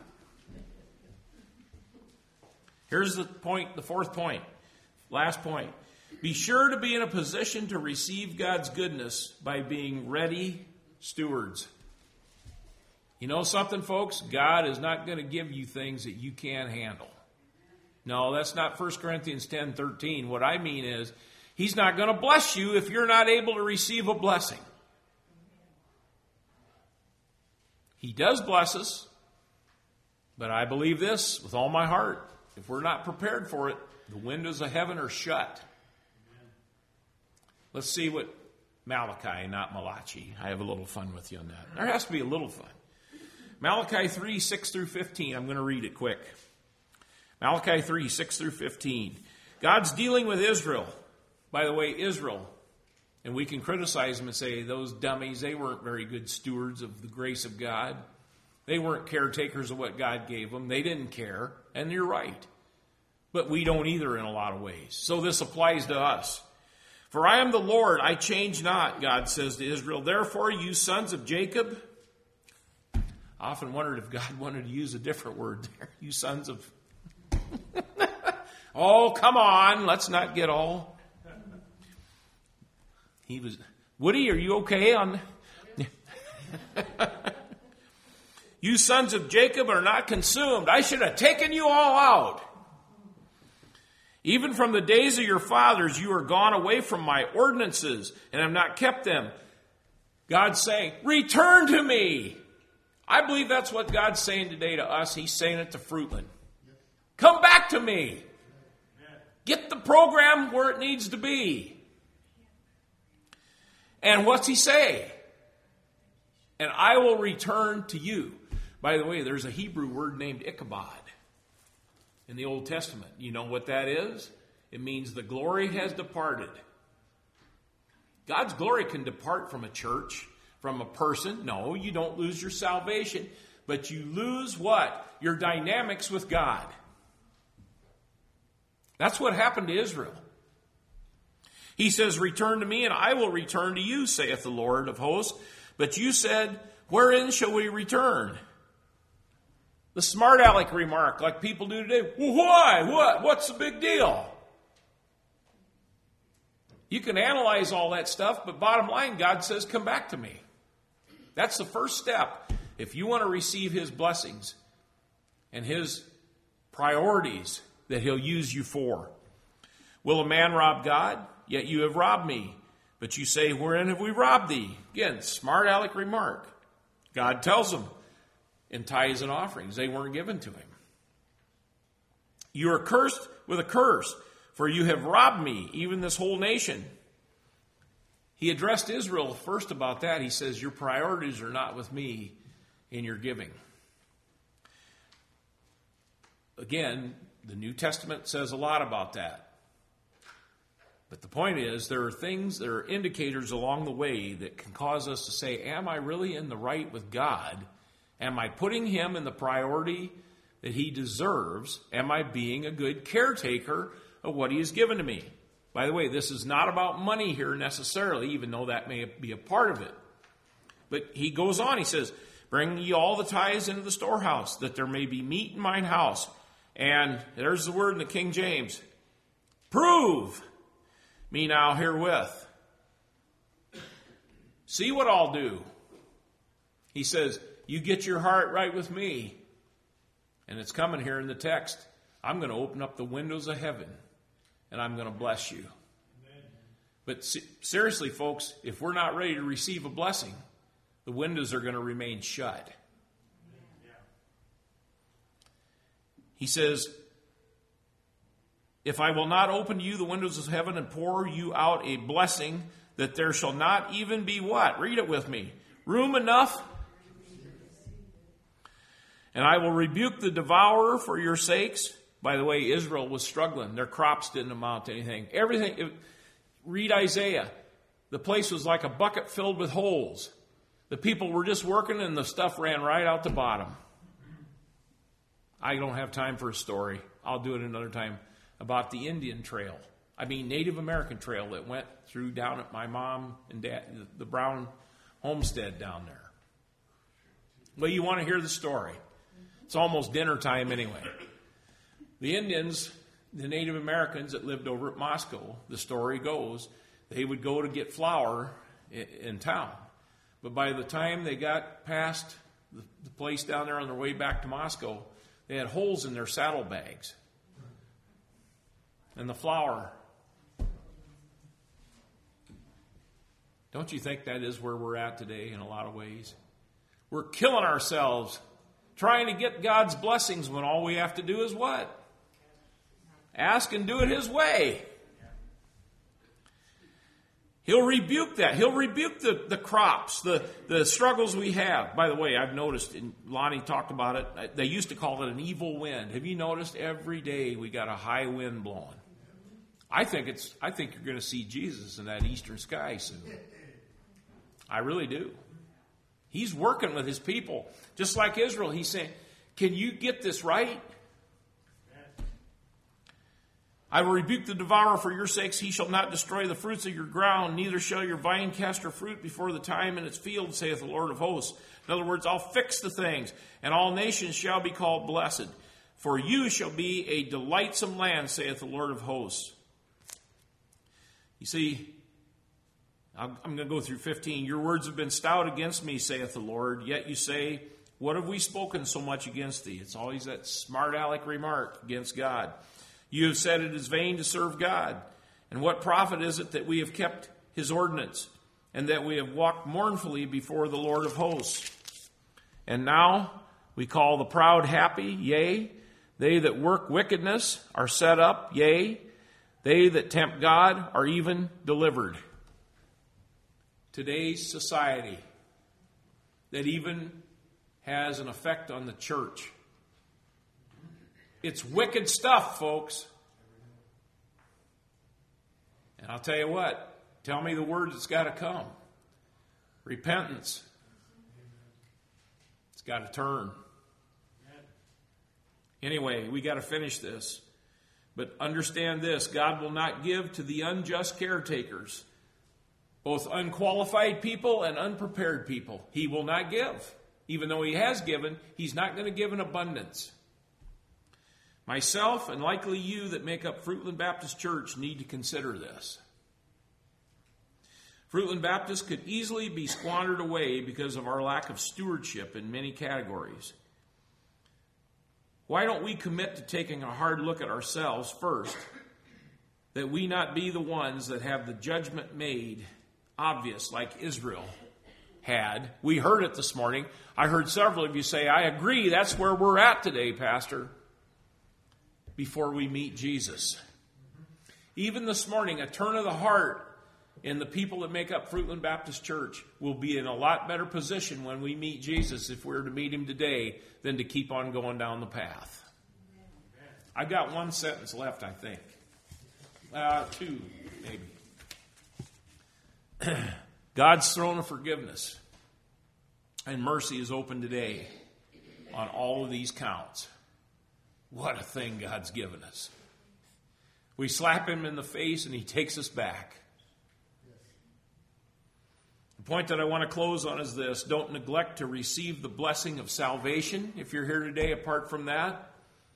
Here's the point, the fourth point, last point. Be sure to be in a position to receive God's goodness by being ready stewards. You know something, folks? God is not going to give you things that you can't handle. No, that's not First Corinthians ten thirteen. What I mean is, he's not going to bless you if you're not able to receive a blessing. He does bless us. But I believe this with all my heart. If we're not prepared for it, the windows of heaven are shut. Let's see what Malachi, not Malachi. I have a little fun with you on that. There has to be a little fun. Malachi three, six through fifteen. I'm going to read it quick. Malachi three, six through fifteen. God's dealing with Israel. By the way, Israel. And we can criticize them and say, those dummies, they weren't very good stewards of the grace of God. They weren't caretakers of what God gave them. They didn't care. And you're right. But we don't either in a lot of ways. So this applies to us. For I am the Lord, I change not, God says to Israel. Therefore, you sons of Jacob. I often wondered if God wanted to use a different word there. You sons of... Oh, come on. Let's not get all... He was... Woody, are you okay on... You sons of Jacob are not consumed. I should have taken you all out. Even from the days of your fathers, you are gone away from my ordinances and have not kept them. God's saying, return to me. I believe that's what God's saying today to us. He's saying it to Fruitland. Come back to me. Get the program where it needs to be. And what's he say? And I will return to you. By the way, there's a Hebrew word named Ichabod in the Old Testament. You know what that is? It means the glory has departed. God's glory can depart from a church, from a person. No, you don't lose your salvation, but you lose what? Your dynamics with God. That's what happened to Israel. He says, return to me and I will return to you, saith the Lord of hosts. But you said, wherein shall we return? The smart aleck remark, like people do today. Well, why? What? What's the big deal? You can analyze all that stuff, but bottom line, God says, come back to me. That's the first step. If you want to receive his blessings and his priorities that he'll use you for. Will a man rob God? Yet you have robbed me. But you say, wherein have we robbed thee? Again, smart aleck remark. God tells them in tithes and offerings they weren't given to him. You are cursed with a curse, for you have robbed me, even this whole nation. He addressed Israel first about that. He says, your priorities are not with me in your giving. Again, the New Testament says a lot about that. But the point is, there are things, there are indicators along the way that can cause us to say, am I really in the right with God? Am I putting him in the priority that he deserves? Am I being a good caretaker of what he has given to me? By the way, this is not about money here necessarily, even though that may be a part of it. But he goes on, he says, bring ye all the tithes into the storehouse, that there may be meat in mine house. And there's the word in the King James. Prove me now herewith. See what I'll do. He says, you get your heart right with me. And it's coming here in the text. I'm going to open up the windows of heaven. And I'm going to bless you. Amen. But seriously, folks, if we're not ready to receive a blessing, the windows are going to remain shut. Yeah. He says, if I will not open to you the windows of heaven and pour you out a blessing, that there shall not even be what? Read it with me. Room enough. And I will rebuke the devourer for your sakes. By the way, Israel was struggling. Their crops didn't amount to anything. Everything. It, read Isaiah. The place was like a bucket filled with holes. The people were just working and the stuff ran right out the bottom. I don't have time for a story. I'll do it another time. About the Indian Trail. I mean, Native American Trail that went through down at my mom and dad, the Brown homestead down there. Well, you want to hear the story. It's almost dinner time anyway. The Indians, the Native Americans that lived over at Moscow, the story goes, they would go to get flour in, in town. But by the time they got past the, the place down there on their way back to Moscow, they had holes in their saddlebags. And the flour. Don't you think that is where we're at today in a lot of ways? We're killing ourselves trying to get God's blessings when all we have to do is what? Ask and do it His way. He'll rebuke that. He'll rebuke the, the crops, the, the struggles we have. By the way, I've noticed, and Lonnie talked about it, they used to call it an evil wind. Have you noticed every day we got a high wind blowing? I think it's. I think you're going to see Jesus in that eastern sky soon. I really do. He's working with His people. Just like Israel, He's saying, can you get this right? I will rebuke the devourer for your sakes. He shall not destroy the fruits of your ground, neither shall your vine cast her fruit before the time in its field, saith the Lord of hosts. In other words, I'll fix the things, and all nations shall be called blessed. For you shall be a delightsome land, saith the Lord of hosts. You see, I'm going to go through fifteen. Your words have been stout against me, saith the Lord. Yet you say, what have we spoken so much against thee? It's always that smart aleck remark against God. You have said it is vain to serve God. And what profit is it that we have kept His ordinance, and that we have walked mournfully before the Lord of hosts? And now we call the proud happy, yea, they that work wickedness are set up, yea, they that tempt God are even delivered. Today's society that even has an effect on the church. It's wicked stuff, folks. And I'll tell you what, tell me the word that's got to come. Repentance. It's got to turn. Anyway, we got to finish this. But understand this, God will not give to the unjust caretakers, both unqualified people and unprepared people. He will not give. Even though He has given, He's not going to give in abundance. Myself, and likely you that make up Fruitland Baptist Church, need to consider this. Fruitland Baptist could easily be squandered away because of our lack of stewardship in many categories. Why don't we commit to taking a hard look at ourselves first, that we not be the ones that have the judgment made obvious like Israel had? We heard it this morning. I heard several of you say, I agree, that's where we're at today, Pastor. Before we meet Jesus. Even this morning, a turn of the heart in the people that make up Fruitland Baptist Church will be in a lot better position when we meet Jesus, if we were to meet Him today, than to keep on going down the path. I've got one sentence left, I think. Uh, two, maybe. God's throne of forgiveness and mercy is open today on all of these counts. What a thing God's given us. We slap Him in the face and He takes us back. The point that I want to close on is this. Don't neglect to receive the blessing of salvation if you're here today apart from that.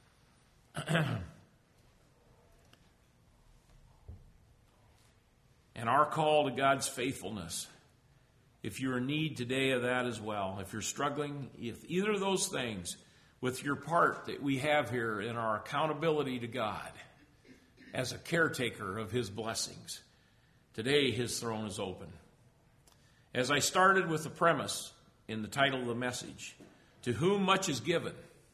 And our call to God's faithfulness. If you're in need today of that as well. If you're struggling, if either of those things, with your part that we have here in our accountability to God as a caretaker of His blessings. Today, His throne is open. As I started with the premise in the title of the message, to whom much is given,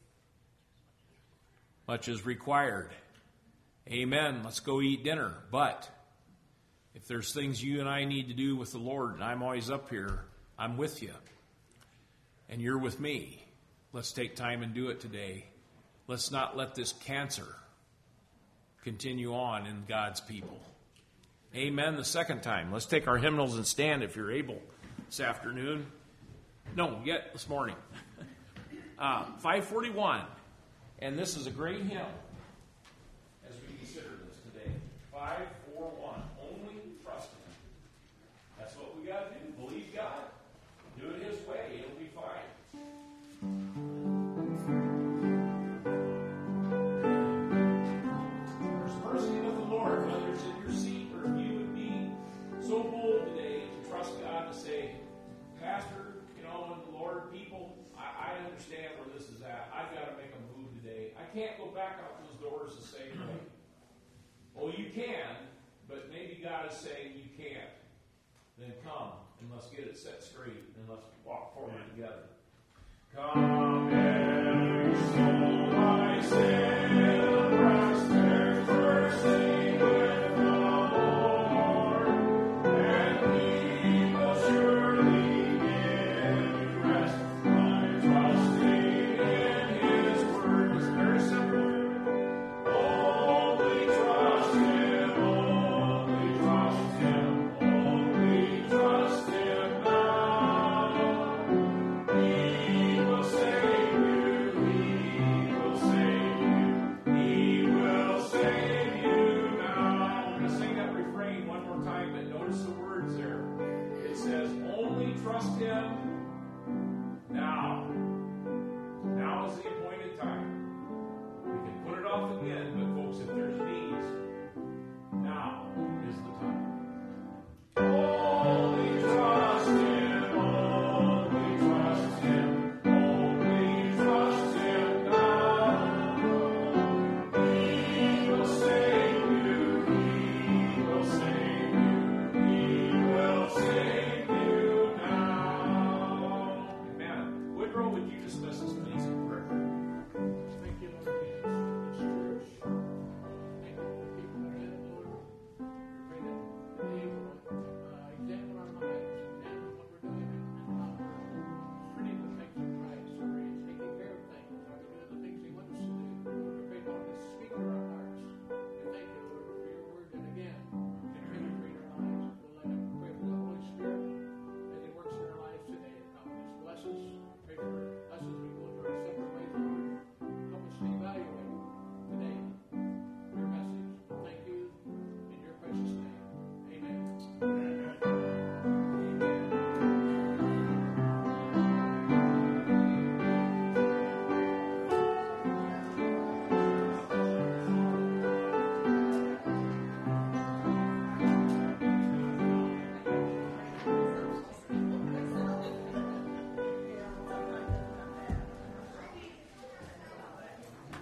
much is required. Amen. Let's go eat dinner. But if there's things you and I need to do with the Lord, and I'm always up here, I'm with you. And you're with me. Let's take time and do it today. Let's not let this cancer continue on in God's people. Amen. The second time. Let's take our hymnals and stand if you're able this afternoon. No, yet this morning. Uh, five forty-one. And this is a great hymn as we consider this today. five forty-one. Only trust Him. That's what we got to do. Believe God. Do it His way. It'll be fine. So bold today to trust God to say, Pastor, you know, and the Lord, people, I, I understand where this is at. I've got to make a move today. I can't go back out those doors the same way. Well, you can, but maybe God is saying you can't. Then come and let's get it set straight and let's walk forward together. Come in.